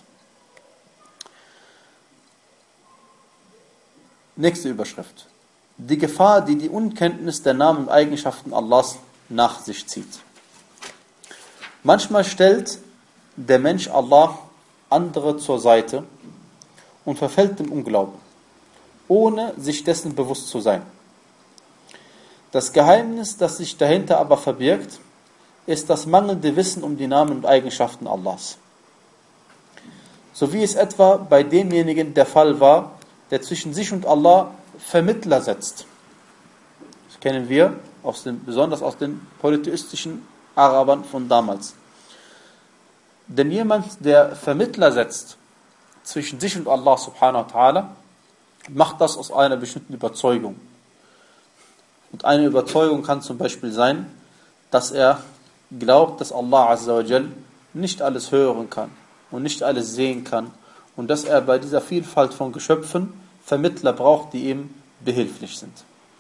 Nächste Überschrift. Die Gefahr, die die Unkenntnis der Namen und Eigenschaften Allahs nach sich zieht. Manchmal stellt der Mensch Allah andere zur Seite und verfällt dem Unglauben, ohne sich dessen bewusst zu sein. Das Geheimnis, das sich dahinter aber verbirgt, ist das mangelnde Wissen um die Namen und Eigenschaften Allahs. So wie es etwa bei demjenigen der Fall war, der zwischen sich und Allah Vermittler setzt. Das kennen wir aus den, besonders aus den polytheistischen Arabern von damals. Denn jemand, der Vermittler setzt zwischen sich und Allah subhanahu wa ta'ala, macht das aus einer bestimmten Überzeugung. Und eine Überzeugung kann zum Beispiel sein, dass er glaubt, dass Allah azza wa jal nicht alles hören kann und nicht alles sehen kann und dass er bei dieser Vielfalt von Geschöpfen Vermittler braucht, die ihm behilflich sind.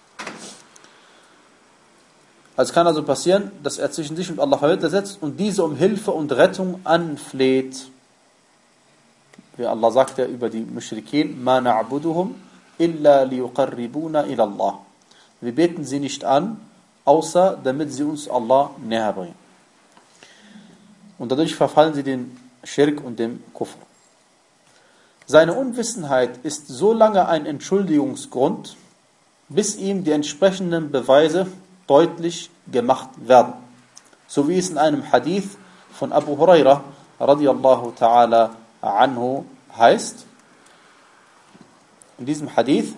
Also es kann also passieren, dass er zwischen sich und Allah Vermittler setzt und diese um Hilfe und Rettung anfleht. Wie Allah sagt ja über die Muschrikin, مَا نَعْبُدُهُمْ إِلَّا لِيُقَرِّبُونَ إِلَى اللَّهِ. Wir beten sie nicht an, außer damit sie uns Allah näher bringen. Und dadurch verfallen sie den Schirk und dem Kufr. Seine Unwissenheit ist so lange ein Entschuldigungsgrund, bis ihm die entsprechenden Beweise deutlich gemacht werden. So wie es in einem Hadith von Abu Huraira radiyallahu ta'ala anhu heißt. In diesem Hadith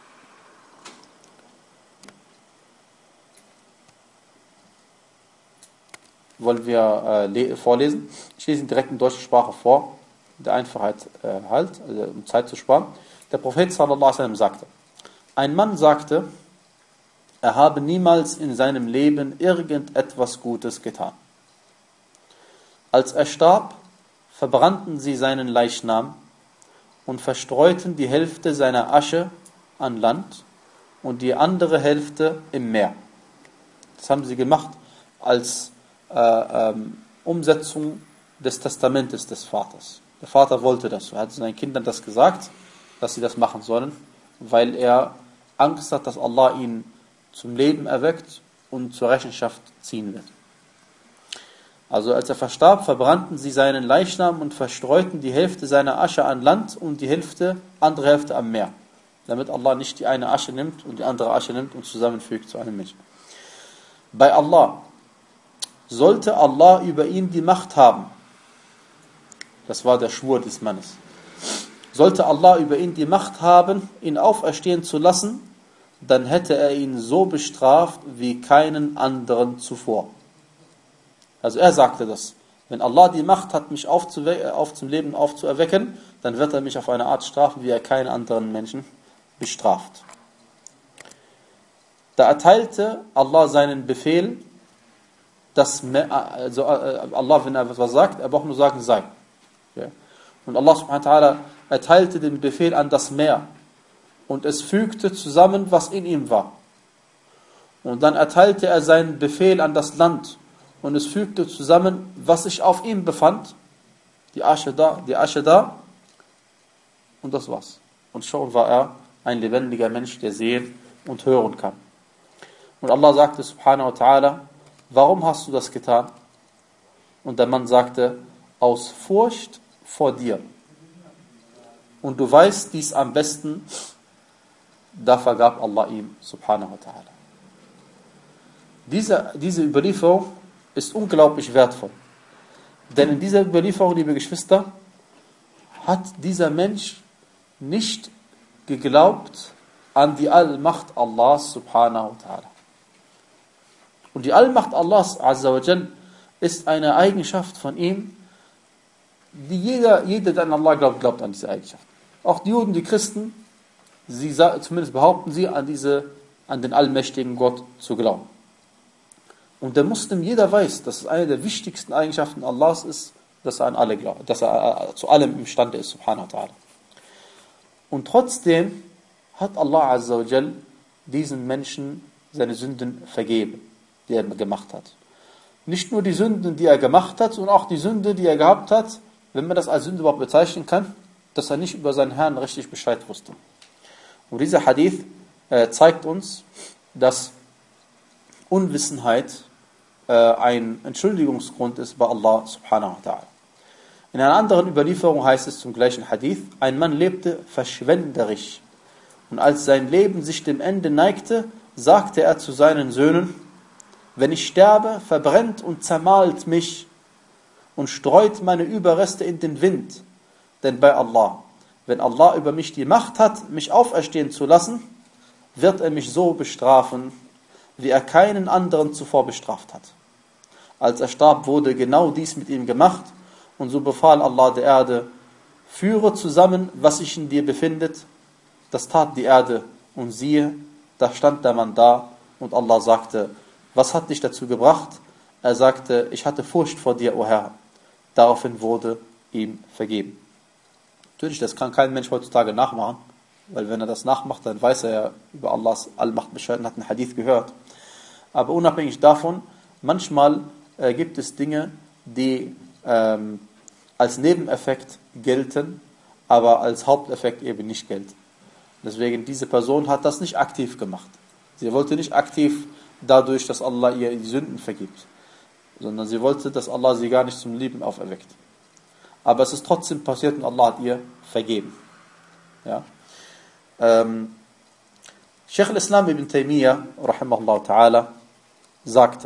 wollen wir äh, vorlesen. Ich lese ihn direkt in deutscher Sprache vor, der Einfachheit äh, halt, also um Zeit zu sparen. Der Prophet sallallahu alaihi wasallam sagte: Ein Mann sagte, er habe niemals in seinem Leben irgendetwas Gutes getan. Als er starb, verbrannten sie seinen Leichnam und verstreuten die Hälfte seiner Asche an Land und die andere Hälfte im Meer. Das haben sie gemacht als äh, ähm, Umsetzung des Testamentes des Vaters. Der Vater wollte das. Er hat seinen Kindern das gesagt, dass sie das machen sollen, weil er Angst hat, dass Allah ihn zum Leben erweckt und zur Rechenschaft ziehen wird. Also als er verstarb, verbrannten sie seinen Leichnam und verstreuten die Hälfte seiner Asche an Land und die Hälfte, andere Hälfte am Meer, damit Allah nicht die eine Asche nimmt und die andere Asche nimmt und zusammenfügt zu einem Menschen. Bei Allah, sollte Allah über ihn die Macht haben, das war der Schwur des Mannes, sollte Allah über ihn die Macht haben, ihn auferstehen zu lassen, dann hätte er ihn so bestraft wie keinen anderen zuvor. Also er sagte das. Wenn Allah die Macht hat, mich aufzuwe- auf zum Leben aufzuerwecken, dann wird er mich auf eine Art strafen, wie er keinen anderen Menschen bestraft. Da erteilte Allah seinen Befehl, dass also Allah, wenn er etwas sagt, er braucht nur sagen, sei. Ja. Und Allah subhanahu wa ta'ala erteilte den Befehl an das Meer und es fügte zusammen, was in ihm war. Und dann erteilte er seinen Befehl an das Land und es fügte zusammen, was sich auf ihm befand. Die Asche da, die Asche da. Und das war's. Und schon war er ein lebendiger Mensch, der sehen und hören kann. Und Allah sagte subhanahu wa ta'ala: Warum hast du das getan? Und der Mann sagte: Aus Furcht vor dir. Und du weißt dies am besten. Da vergab Allah ihm subhanahu wa ta'ala. Diese, diese Überlieferung ist unglaublich wertvoll. Denn in dieser Überlieferung, liebe Geschwister, hat dieser Mensch nicht geglaubt an die Allmacht Allahs subhanahu wa ta'ala. Und die Allmacht Allahs azza wa jal ist eine Eigenschaft von ihm, die jeder, jeder, der an Allah glaubt, glaubt an diese Eigenschaft. Auch die Juden, die Christen, sie zumindest behaupten sie, an diese, an den allmächtigen Gott zu glauben. Und der Muslim, jeder weiß, dass es eine der wichtigsten Eigenschaften Allahs ist, dass er an alle glaubt, dass er zu allem imstande ist, subhanahu wa ta'ala. Und trotzdem hat Allah azza wa jal diesen Menschen seine Sünden vergeben, die er gemacht hat. Nicht nur die Sünden, die er gemacht hat, sondern auch die Sünde, die er gehabt hat, wenn man das als Sünde überhaupt bezeichnen kann, dass er nicht über seinen Herrn richtig Bescheid wusste. Und dieser Hadith äh, zeigt uns, dass Unwissenheit äh, ein Entschuldigungsgrund ist bei Allah subhanahu wa ta'ala. In einer anderen Überlieferung heißt es zum gleichen Hadith: Ein Mann lebte verschwenderisch und als sein Leben sich dem Ende neigte, sagte er zu seinen Söhnen: Wenn ich sterbe, verbrennt und zermahlt mich und streut meine Überreste in den Wind. Denn bei Allah, wenn Allah über mich die Macht hat, mich auferstehen zu lassen, wird er mich so bestrafen, wie er keinen anderen zuvor bestraft hat. Als er starb, wurde genau dies mit ihm gemacht, und so befahl Allah der Erde: Führe zusammen, was sich in dir befindet. Das tat die Erde, und siehe, da stand der Mann da, und Allah sagte: Was hat dich dazu gebracht? Er sagte: Ich hatte Furcht vor dir, o Herr. Daraufhin wurde ihm vergeben. Natürlich, das kann kein Mensch heutzutage nachmachen, weil wenn er das nachmacht, dann weiß er ja über Allahs Allmacht Bescheid und hat einen Hadith gehört. Aber unabhängig davon, manchmal äh, gibt es Dinge, die ähm, als Nebeneffekt gelten, aber als Haupteffekt eben nicht gelten. Deswegen, diese Person hat das nicht aktiv gemacht. Sie wollte nicht aktiv dadurch, dass Allah ihr die Sünden vergibt, sondern sie wollte, dass Allah sie gar nicht zum Leben auferweckt. aber es ist trotzdem passiert und Allah hat ihr vergeben. Ja. Ähm, Sheikh al-Islam ibn Taymiyyah, rahimahullah ta'ala, sagte,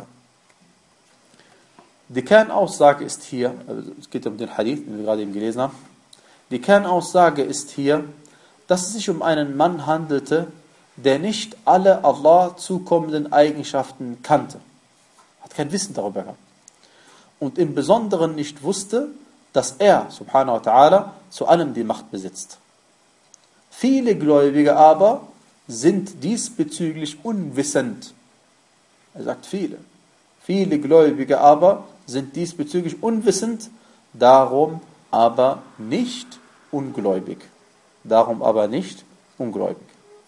die Kernaussage ist hier, also es geht um den Hadith, den wir gerade eben gelesen haben, die Kernaussage ist hier, dass es sich um einen Mann handelte, der nicht alle Allah zukommenden Eigenschaften kannte. Hat kein Wissen darüber gehabt. Und im Besonderen nicht wusste, dass er, subhanahu wa ta'ala, zu allem die Macht besitzt. Viele Gläubige aber sind diesbezüglich unwissend. Er sagt viele. Viele Gläubige aber sind diesbezüglich unwissend, darum aber nicht ungläubig. Darum aber nicht ungläubig.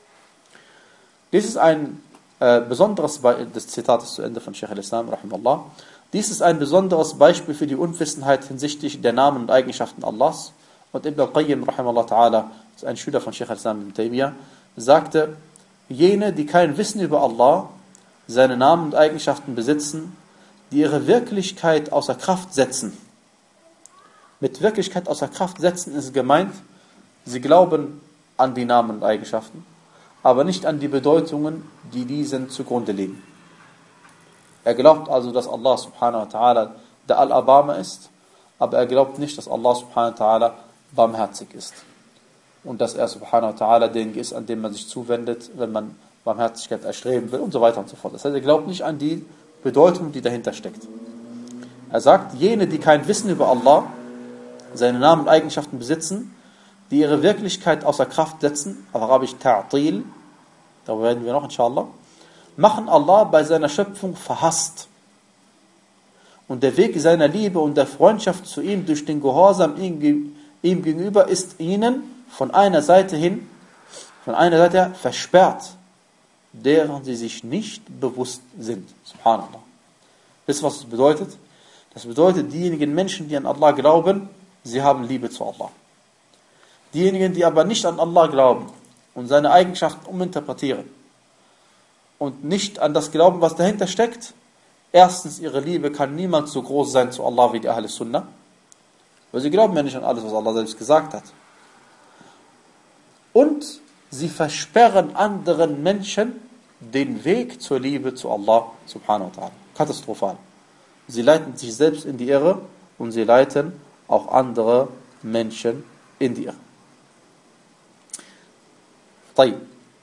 Dies ist ein äh, besonderes Beispiel, das Zitat ist zu Ende von Sheikh al-Islam, rahimahullah. Dies ist ein besonderes Beispiel für die Unwissenheit hinsichtlich der Namen und Eigenschaften Allahs. Und Ibn al-Qayyim, rahimahullah ta'ala, ist ein Schüler von Sheikh al-Islam ibn Taymiyyah, sagte, jene, die kein Wissen über Allah, seine Namen und Eigenschaften besitzen, die ihre Wirklichkeit außer Kraft setzen. Mit Wirklichkeit außer Kraft setzen ist gemeint, sie glauben an die Namen und Eigenschaften, aber nicht an die Bedeutungen, die diesen zugrunde liegen. Er glaubt also, dass Allah subhanahu wa ta'ala der Al-Abama ist, aber er glaubt nicht, dass Allah subhanahu wa ta'ala barmherzig ist. Und dass er subhanahu wa ta'ala derjenige ist, an dem man sich zuwendet, wenn man Barmherzigkeit erstreben will und so weiter und so fort. Das heißt, er glaubt nicht an die Bedeutung, die dahinter steckt. Er sagt, jene, die kein Wissen über Allah, seine Namen und Eigenschaften besitzen, die ihre Wirklichkeit außer Kraft setzen, auf Arabisch Ta'til, darüber werden wir noch inshallah, machen Allah bei seiner Schöpfung verhasst. Und der Weg seiner Liebe und der Freundschaft zu ihm durch den Gehorsam ihm, ihm gegenüber ist ihnen von einer Seite hin, von einer Seite her versperrt, deren sie sich nicht bewusst sind. Subhanallah. Wisst ihr, was das bedeutet? Das bedeutet, diejenigen Menschen, die an Allah glauben, sie haben Liebe zu Allah. Diejenigen, die aber nicht an Allah glauben und seine Eigenschaften uminterpretieren und nicht an das glauben, was dahinter steckt, erstens, ihre Liebe kann niemals so groß sein zu Allah wie die Ahl Sunnah, weil sie glauben ja nicht an alles, was Allah selbst gesagt hat. Und sie versperren anderen Menschen den Weg zur Liebe zu Allah subhanahu wa ta'ala. Katastrophal. Sie leiten sich selbst in die Irre und sie leiten auch andere Menschen in die Irre. طيب.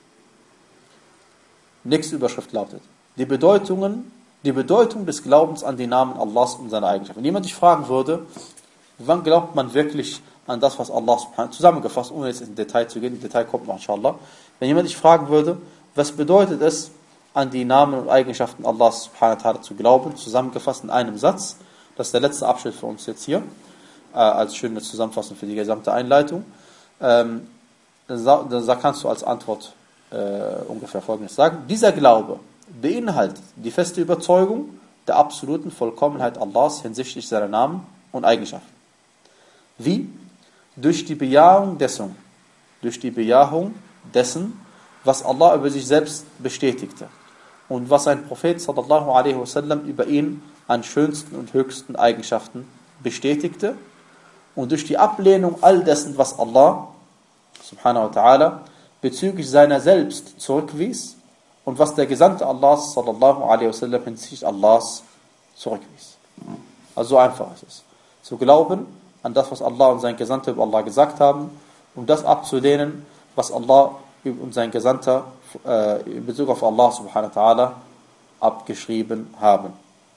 Nächste Überschrift lautet, die Bedeutungen, die Bedeutung des Glaubens an die Namen Allahs und seine Eigenschaften. Wenn jemand dich fragen würde, wann glaubt man wirklich an das, was Allah subhanahu, zusammengefasst, ohne jetzt in Detail zu gehen, im Detail kommt noch inshallah, wenn jemand dich fragen würde, was bedeutet es, an die Namen und Eigenschaften Allahs subhanahu wa ta'ala zu glauben, zusammengefasst in einem Satz, das ist der letzte Abschnitt für uns jetzt hier, äh, als schöne Zusammenfassung für die gesamte Einleitung, ähm, dann, dann kannst du als Antwort äh, ungefähr Folgendes sagen. Dieser Glaube beinhaltet die feste Überzeugung der absoluten Vollkommenheit Allahs hinsichtlich seiner Namen und Eigenschaften. Wie? Durch die Bejahung dessen, durch die Bejahung dessen, was Allah über sich selbst bestätigte und was sein Prophet sallallahu alaihi wasallam über ihn an schönsten und höchsten Eigenschaften bestätigte und durch die Ablehnung all dessen, was Allah subhanahu wa ta'ala bezüglich seiner selbst zurückwies und was der Gesandte Allahs sallallahu alaihi wasallam hinsichtlich Allahs zurückwies. Also so einfach ist es. Zu glauben an das, was Allah und sein Gesandter über Allah gesagt haben, um das abzulehnen, was Allah und sein Gesandter äh, in Bezug auf Allah subhanahu wa ta'ala abgeschrieben haben.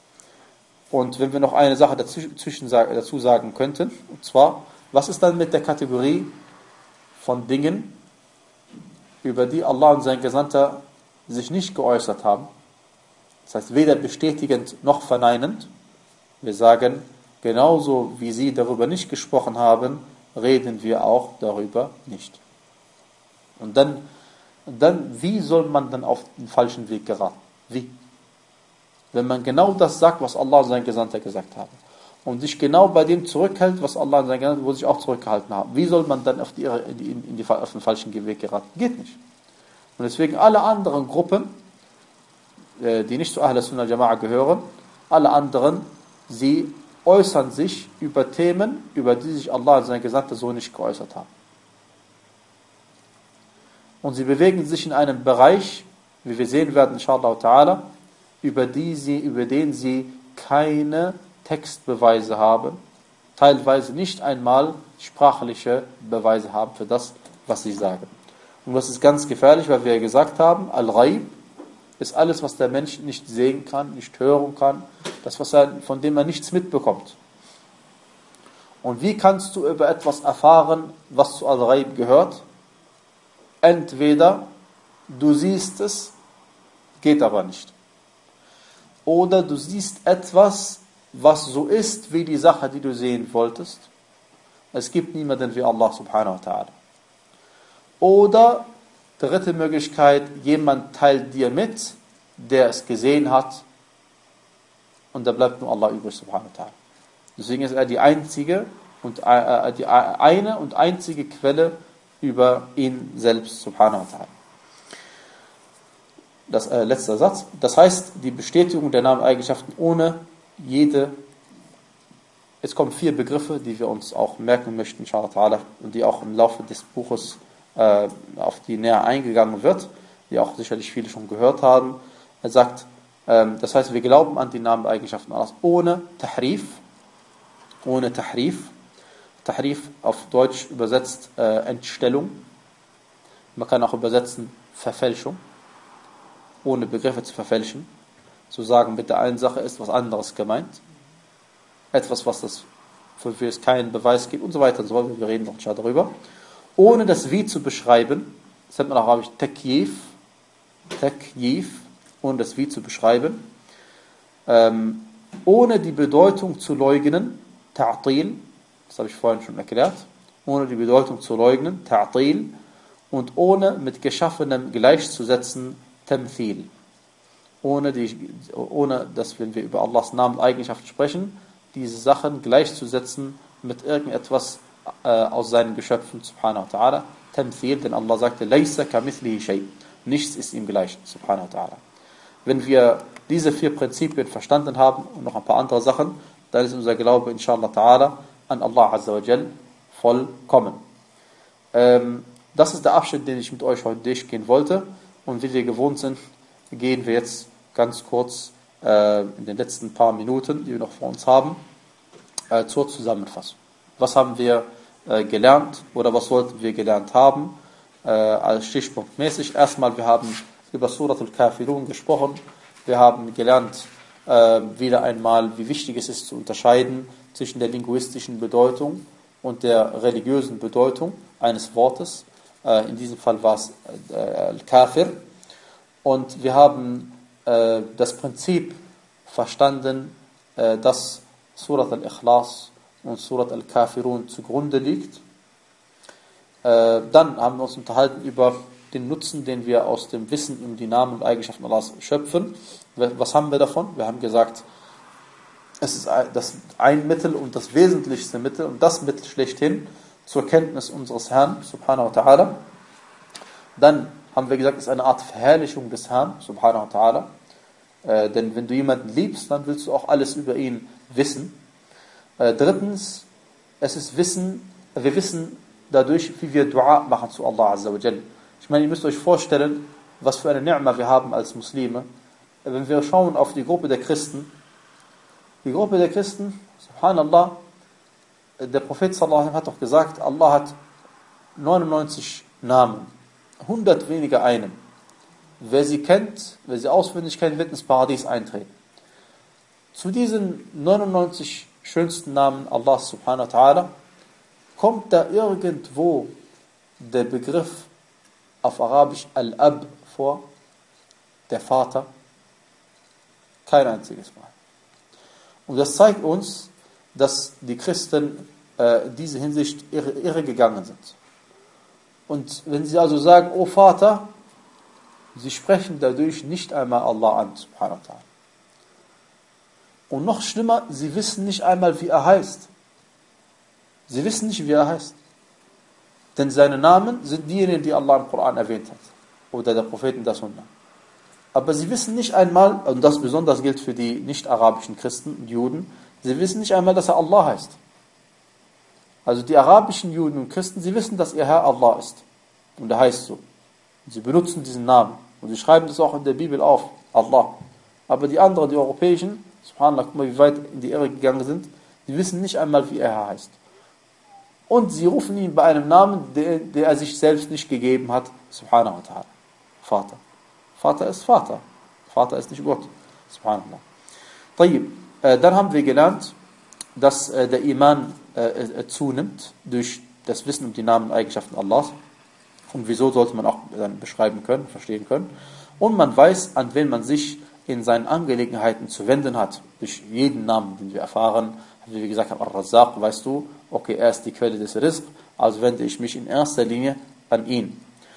Und wenn wir noch eine Sache dazwischen, dazu sagen könnten, und zwar, was ist dann mit der Kategorie von Dingen, über die Allah und sein Gesandter sich nicht geäußert haben? Das heißt, weder bestätigend noch verneinend. Wir sagen, genauso wie sie darüber nicht gesprochen haben, reden wir auch darüber nicht. Und dann, dann, wie soll man dann auf den falschen Weg geraten? Wie? Wenn man genau das sagt, was Allah und sein Gesandter gesagt haben. Und sich genau bei dem zurückhält, was Allah und sein Gesandter, wo sich auch zurückgehalten haben. Wie soll man dann auf, die, in die, in die, auf den falschen Weg geraten? Geht nicht. Und deswegen alle anderen Gruppen, die nicht zu Ahl Sunnah Jama'a gehören, alle anderen, sie äußern sich über Themen, über die sich Allah und sein Gesandter so nicht geäußert haben. Und sie bewegen sich in einem Bereich, wie wir sehen werden, inshallah ta'ala, über, die sie, über den sie keine Textbeweise haben, teilweise nicht einmal sprachliche Beweise haben für das, was sie sagen. Und das ist ganz gefährlich, weil wir gesagt haben, Al-Ghaib ist alles, was der Mensch nicht sehen kann, nicht hören kann, das, was er, von dem er nichts mitbekommt. Und wie kannst du über etwas erfahren, was zu Al-Ghaib gehört? Entweder du siehst es, geht aber nicht. Oder du siehst etwas, was so ist wie die Sache, die du sehen wolltest. Es gibt niemanden wie Allah subhanahu wa ta'ala. Oder dritte Möglichkeit, jemand teilt dir mit, der es gesehen hat, und da bleibt nur Allah übrig subhanahu wa ta'ala. Deswegen ist er die einzige und äh, die eine und einzige Quelle über ihn selbst subhanahu wa ta'ala. Das äh, letzte Satz. Das heißt, die Bestätigung der Nameneigenschaften ohne jede. Jetzt kommen vier Begriffe, die wir uns auch merken möchten, inshallah ta'ala, und die auch im Laufe des Buches äh, auf die näher eingegangen wird, die auch sicherlich viele schon gehört haben. Er sagt, ähm, das heißt, wir glauben an die Nameneigenschaften Allahs ohne Tahrif, ohne Tahrif. Tahrif auf Deutsch übersetzt äh, Entstellung. Man kann auch übersetzen Verfälschung, ohne Begriffe zu verfälschen. Zu sagen, mit der einen Sache ist was anderes gemeint. Etwas, was das, für das es keinen Beweis gibt und so weiter und so fort. Wir reden noch schon darüber. Ohne das Wie zu beschreiben, das nennt man auch arabisch Takyif, Takyif, ohne das Wie zu beschreiben. Ähm, ohne die Bedeutung zu leugnen, Ta'til, das habe ich vorhin schon erklärt, ohne die Bedeutung zu leugnen, Ta'til, und ohne mit Geschaffenem gleichzusetzen, Tamthil. Ohne, die, ohne dass, wenn wir über Allahs Namen und Eigenschaften sprechen, diese Sachen gleichzusetzen mit irgendetwas äh, aus seinen Geschöpfen, subhanahu wa ta'ala. Tamthil, denn Allah sagte, Laysa kamithlihi shay. Nichts ist ihm gleich, subhanahu wa ta'ala. Wenn wir diese vier Prinzipien verstanden haben und noch ein paar andere Sachen, dann ist unser Glaube, inshallah ta'ala, an Allah azza wa jal vollkommen. Ähm, das ist der Abschnitt, den ich mit euch heute durchgehen wollte. Und wie wir gewohnt sind, gehen wir jetzt ganz kurz äh, in den letzten paar Minuten, die wir noch vor uns haben, äh, zur Zusammenfassung. Was haben wir äh, gelernt oder was sollten wir gelernt haben? Äh, als stichpunktmäßig. Erstmal, wir haben über Surat al-Kafirun gesprochen. Wir haben gelernt, äh, wieder einmal, wie wichtig es ist zu unterscheiden zwischen der linguistischen Bedeutung und der religiösen Bedeutung eines Wortes. Äh, in diesem Fall war es äh, Al-Kafir. Und wir haben äh, das Prinzip verstanden, äh, dass Surat al-Ikhlas und Surat al-Kafirun zugrunde liegt. Äh, dann haben wir uns unterhalten über den Nutzen, den wir aus dem Wissen um die Namen und Eigenschaften Allahs schöpfen. Was haben wir davon? Wir haben gesagt, es ist das ein Mittel und das wesentlichste Mittel und das Mittel schlechthin zur Kenntnis unseres Herrn, subhanahu wa ta'ala. Dann haben wir gesagt, es ist eine Art Verherrlichung des Herrn, subhanahu wa ta'ala. Äh, denn wenn du jemanden liebst, dann willst du auch alles über ihn wissen. Äh, drittens, es ist Wissen, wir wissen dadurch, wie wir Dua machen zu Allah azza wa jal. Ich meine, ihr müsst euch vorstellen, was für eine Ni'ma wir haben als Muslime. Wenn wir schauen auf die Gruppe der Christen, die Gruppe der Christen, subhanallah, der Prophet sallallahu alaihi wasallam hat doch gesagt, Allah hat neunundneunzig Namen, hundert weniger einen. Wer sie kennt, wer sie auswendig kennt, wird ins Paradies eintreten. Zu diesen neunundneunzig schönsten Namen Allahs subhanahu wa ta'ala kommt da irgendwo der Begriff auf Arabisch Al-Ab vor, der Vater? Kein einziges Mal. Und das zeigt uns, dass die Christen äh, in dieser Hinsicht irre, irre gegangen sind. Und wenn sie also sagen, oh Vater, sie sprechen dadurch nicht einmal Allah an, subhanahu wa ta'ala. Und noch schlimmer, sie wissen nicht einmal, wie er heißt. Sie wissen nicht, wie er heißt. Denn seine Namen sind diejenigen, die Allah im Koran erwähnt hat. Oder der Propheten der Sunna. Aber sie wissen nicht einmal, und das besonders gilt für die nicht-arabischen Christen und Juden, Sie wissen nicht einmal, dass er Allah heißt. Also die arabischen Juden und Christen, sie wissen, dass ihr Herr Allah ist. Und er heißt so. Und sie benutzen diesen Namen. Und sie schreiben das auch in der Bibel auf. Allah. Aber die anderen, die europäischen, subhanallah, guck mal, wie weit in die Irre gegangen sind, die wissen nicht einmal, wie er Herr heißt. Und sie rufen ihn bei einem Namen, der, der er sich selbst nicht gegeben hat. Subhanahu wa ta'ala. Vater. Vater ist Vater. Vater ist nicht Gott. Subhanallah. طيب. Dann haben wir gelernt, dass der Iman äh, zunimmt durch das Wissen um die Namen und Eigenschaften Allahs. Und wieso sollte man auch dann beschreiben können, verstehen können. Und man weiß, an wen man sich in seinen Angelegenheiten zu wenden hat. Durch jeden Namen, den wir erfahren. Wie wir gesagt haben, Ar-Razzaq, weißt du, okay, er ist die Quelle des Rizq, also wende ich mich in erster Linie an ihn.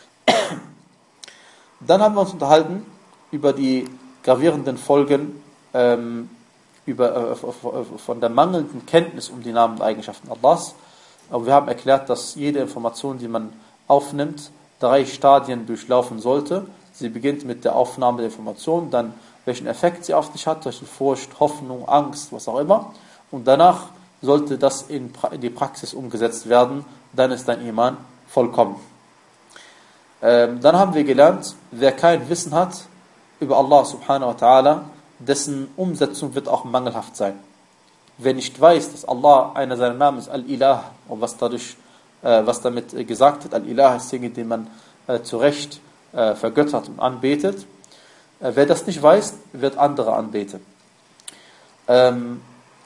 Dann haben wir uns unterhalten über die gravierenden Folgen ähm, über, äh, von der mangelnden Kenntnis um die Namen und Eigenschaften Allahs. Aber wir haben erklärt, dass jede Information, die man aufnimmt, drei Stadien durchlaufen sollte. Sie beginnt mit der Aufnahme der Information, dann welchen Effekt sie auf dich hat, welche Furcht, Hoffnung, Angst, was auch immer. Und danach sollte das in, in die Praxis umgesetzt werden, dann ist dein Iman vollkommen. Ähm, dann haben wir gelernt, wer kein Wissen hat über Allah subhanahu wa ta'ala, dessen Umsetzung wird auch mangelhaft sein. Wer nicht weiß, dass Allah einer seiner Namen ist Al-Ilah und was dadurch, äh, was damit äh, gesagt wird, Al-Ilah ist Dinge, die man äh, zu Recht äh, vergöttert und anbetet. Äh, wer das nicht weiß, wird andere anbeten. Ähm,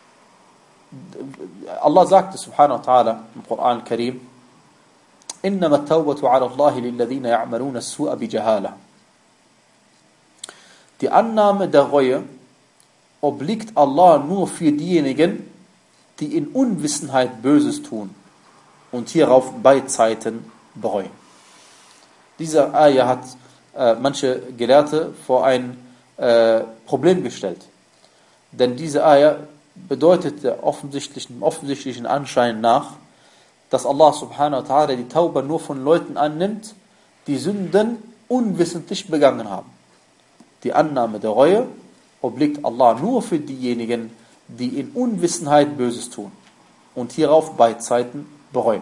Allah sagte subhanahu wa ta'ala im Koran Karim, إنما التوبة على الله للذين يعملون السوء بجهالة. Die Annahme der Reue obliegt Allah nur für diejenigen, die in Unwissenheit Böses tun und hierauf bei Zeiten bereuen. Diese Ayah hat äh, manche Gelehrte vor ein äh, Problem gestellt. Denn diese Ayah bedeutet der offensichtlichen, offensichtlichen Anschein nach, dass Allah subhanahu wa ta'ala die Tauba nur von Leuten annimmt, die Sünden unwissentlich begangen haben. Die Annahme der Reue obliegt Allah nur für diejenigen, die in Unwissenheit Böses tun und hierauf bei Zeiten bereuen.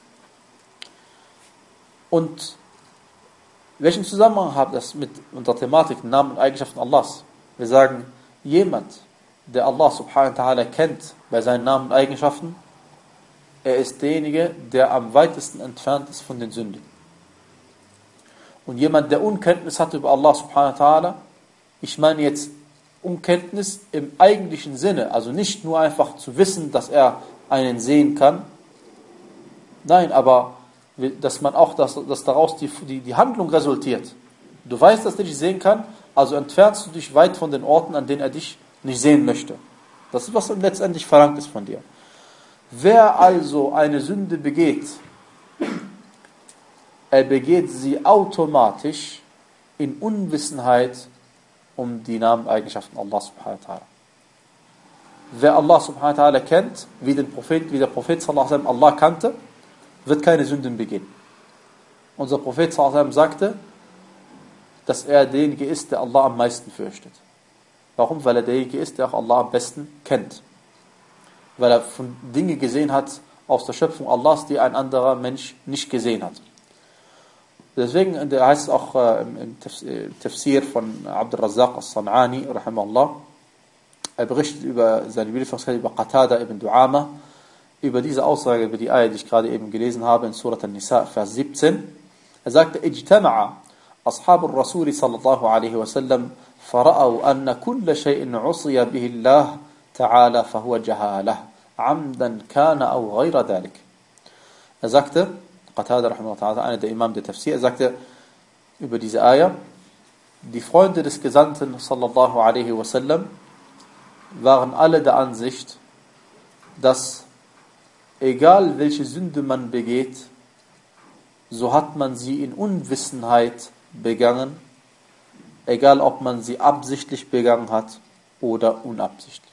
Und welchen Zusammenhang hat das mit unserer Thematik, Namen und Eigenschaften Allahs? Wir sagen, jemand, der Allah subhanahu wa ta'ala kennt bei seinen Namen und Eigenschaften, er ist derjenige, der am weitesten entfernt ist von den Sünden. Und jemand, der Unkenntnis hat über Allah subhanahu wa ta'ala, ich meine jetzt Unkenntnis im eigentlichen Sinne, also nicht nur einfach zu wissen, dass er einen sehen kann, nein, aber dass man auch, dass, dass daraus die, die, die Handlung resultiert. Du weißt, dass er dich sehen kann, also entfernst du dich weit von den Orten, an denen er dich nicht sehen möchte. Das ist, was letztendlich verlangt ist von dir. Wer also eine Sünde begeht, er begeht sie automatisch in Unwissenheit um die Namen und Eigenschaften Allah subhanahu wa ta'ala. Wer Allah subhanahu wa ta'ala kennt, wie, den Prophet, wie der Prophet sallallahu alaihi wasallam Allah kannte, wird keine Sünden begehen. Unser Prophet sallallahu alaihi wasallam sagte, dass er derjenige ist, der Allah am meisten fürchtet. Warum? Weil er derjenige ist, der auch Allah am besten kennt. Weil er von Dinge gesehen hat aus der Schöpfung Allahs, die ein anderer Mensch nicht gesehen hat. Deswegen da heißt es auch äh, im Tafsir von Abd al-Razzaq al-San'ani, rahimahullah, er berichtet über seine Überlieferungskette über Qatada ibn Du'ama, über diese Aussage, über die Ayah, die ich gerade eben gelesen habe, in Surat An-Nisa, Vers siebzehn. Er sagte, اجتمع أصحاب الرسول صلى الله عليه وسلم فرأوا أن كل شيء عصي به الله تعالى فهو جهالة عمدا كان أو غير ذلك. Er sagte, Qatada rahimahullah, einer der Imam der Tafsir, er sagte über diese Ayah, die Freunde des Gesandten sallallahu alaihi wasallam waren alle der Ansicht, dass egal welche Sünde man begeht, so hat man sie in Unwissenheit begangen, egal ob man sie absichtlich begangen hat oder unabsichtlich.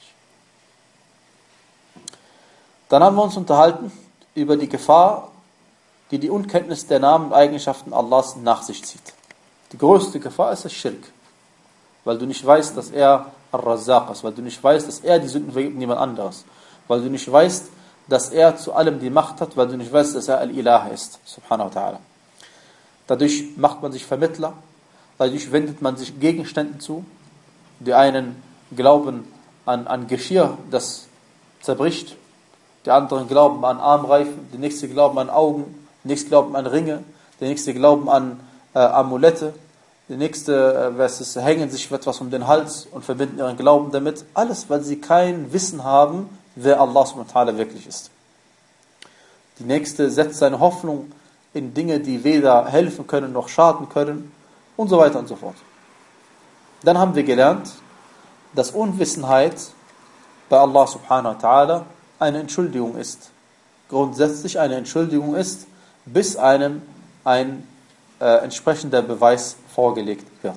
Dann haben wir uns unterhalten über die Gefahr, die die Unkenntnis der Namen und Eigenschaften Allahs nach sich zieht. Die größte Gefahr ist das Schirk, weil du nicht weißt, dass er Ar-Razzaq ist, weil du nicht weißt, dass er die Sünden vergibt, niemand anderes. Weil du nicht weißt, dass er zu allem die Macht hat, weil du nicht weißt, dass er Al-Ilah ist, subhanahu wa ta'ala. Dadurch macht man sich Vermittler, dadurch wendet man sich Gegenständen zu. Die einen glauben an, an Geschirr, das zerbricht, die anderen glauben an Armreifen, die nächste glauben an Augen, die nächste glauben an Ringe, die nächste glauben an äh, Amulette, die nächste äh, es, hängen sich etwas um den Hals und verbinden ihren Glauben damit. Alles, weil sie kein Wissen haben, wer Allah subhanahu wa ta'ala wirklich ist. Die nächste setzt seine Hoffnung in Dinge, die weder helfen können noch schaden können und so weiter und so fort. Dann haben wir gelernt, dass Unwissenheit bei Allah subhanahu wa ta'ala eine Entschuldigung ist. Grundsätzlich eine Entschuldigung ist, bis einem ein äh, entsprechender Beweis vorgelegt wird.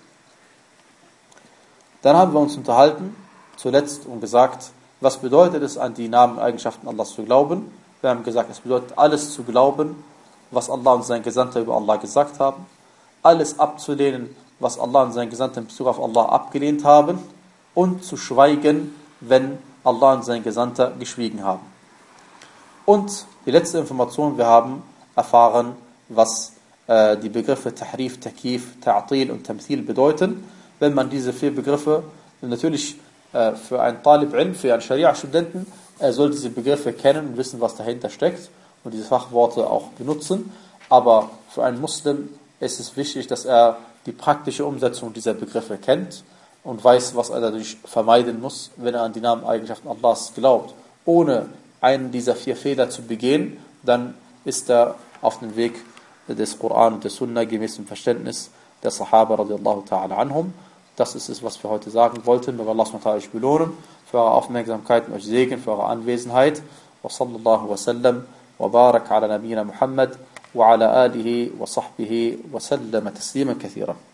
Dann haben wir uns unterhalten, zuletzt und gesagt, was bedeutet es, an die Namen und Eigenschaften Allahs zu glauben? Wir haben gesagt, es bedeutet alles zu glauben, was Allah und sein Gesandter über Allah gesagt haben, alles abzulehnen, was Allah und sein Gesandter in Bezug auf Allah abgelehnt haben und zu schweigen, wenn Allah und sein Gesandter geschwiegen haben. Und die letzte Information, wir haben erfahren, was äh, die Begriffe Tahrif, Takif, Ta'til und Tamthil bedeuten. Wenn man diese vier Begriffe, natürlich äh, für einen Talib Ilm, für einen Scharia-Studenten, er soll diese Begriffe kennen und wissen, was dahinter steckt und diese Fachworte auch benutzen. Aber für einen Muslim ist es wichtig, dass er die praktische Umsetzung dieser Begriffe kennt und weiß, was er dadurch vermeiden muss, wenn er an die Namen und Eigenschaften Allahs glaubt. Ohne einen dieser vier Fehler zu begehen, dann ist er auf dem Weg des Koran und der Sunna gemäß dem Verständnis der Sahaba radiallahu ta'ala anhum. Das ist es, was wir heute sagen wollten. Möge Allah subhanahu wa ta'ala euch belohnen für eure Aufmerksamkeit und euch segnen für eure Anwesenheit. Wa sallallahu wa sallam wa barak ala nabiyina Muhammad wa ala alihi wa sahbihi wa sallama tasliman kathira.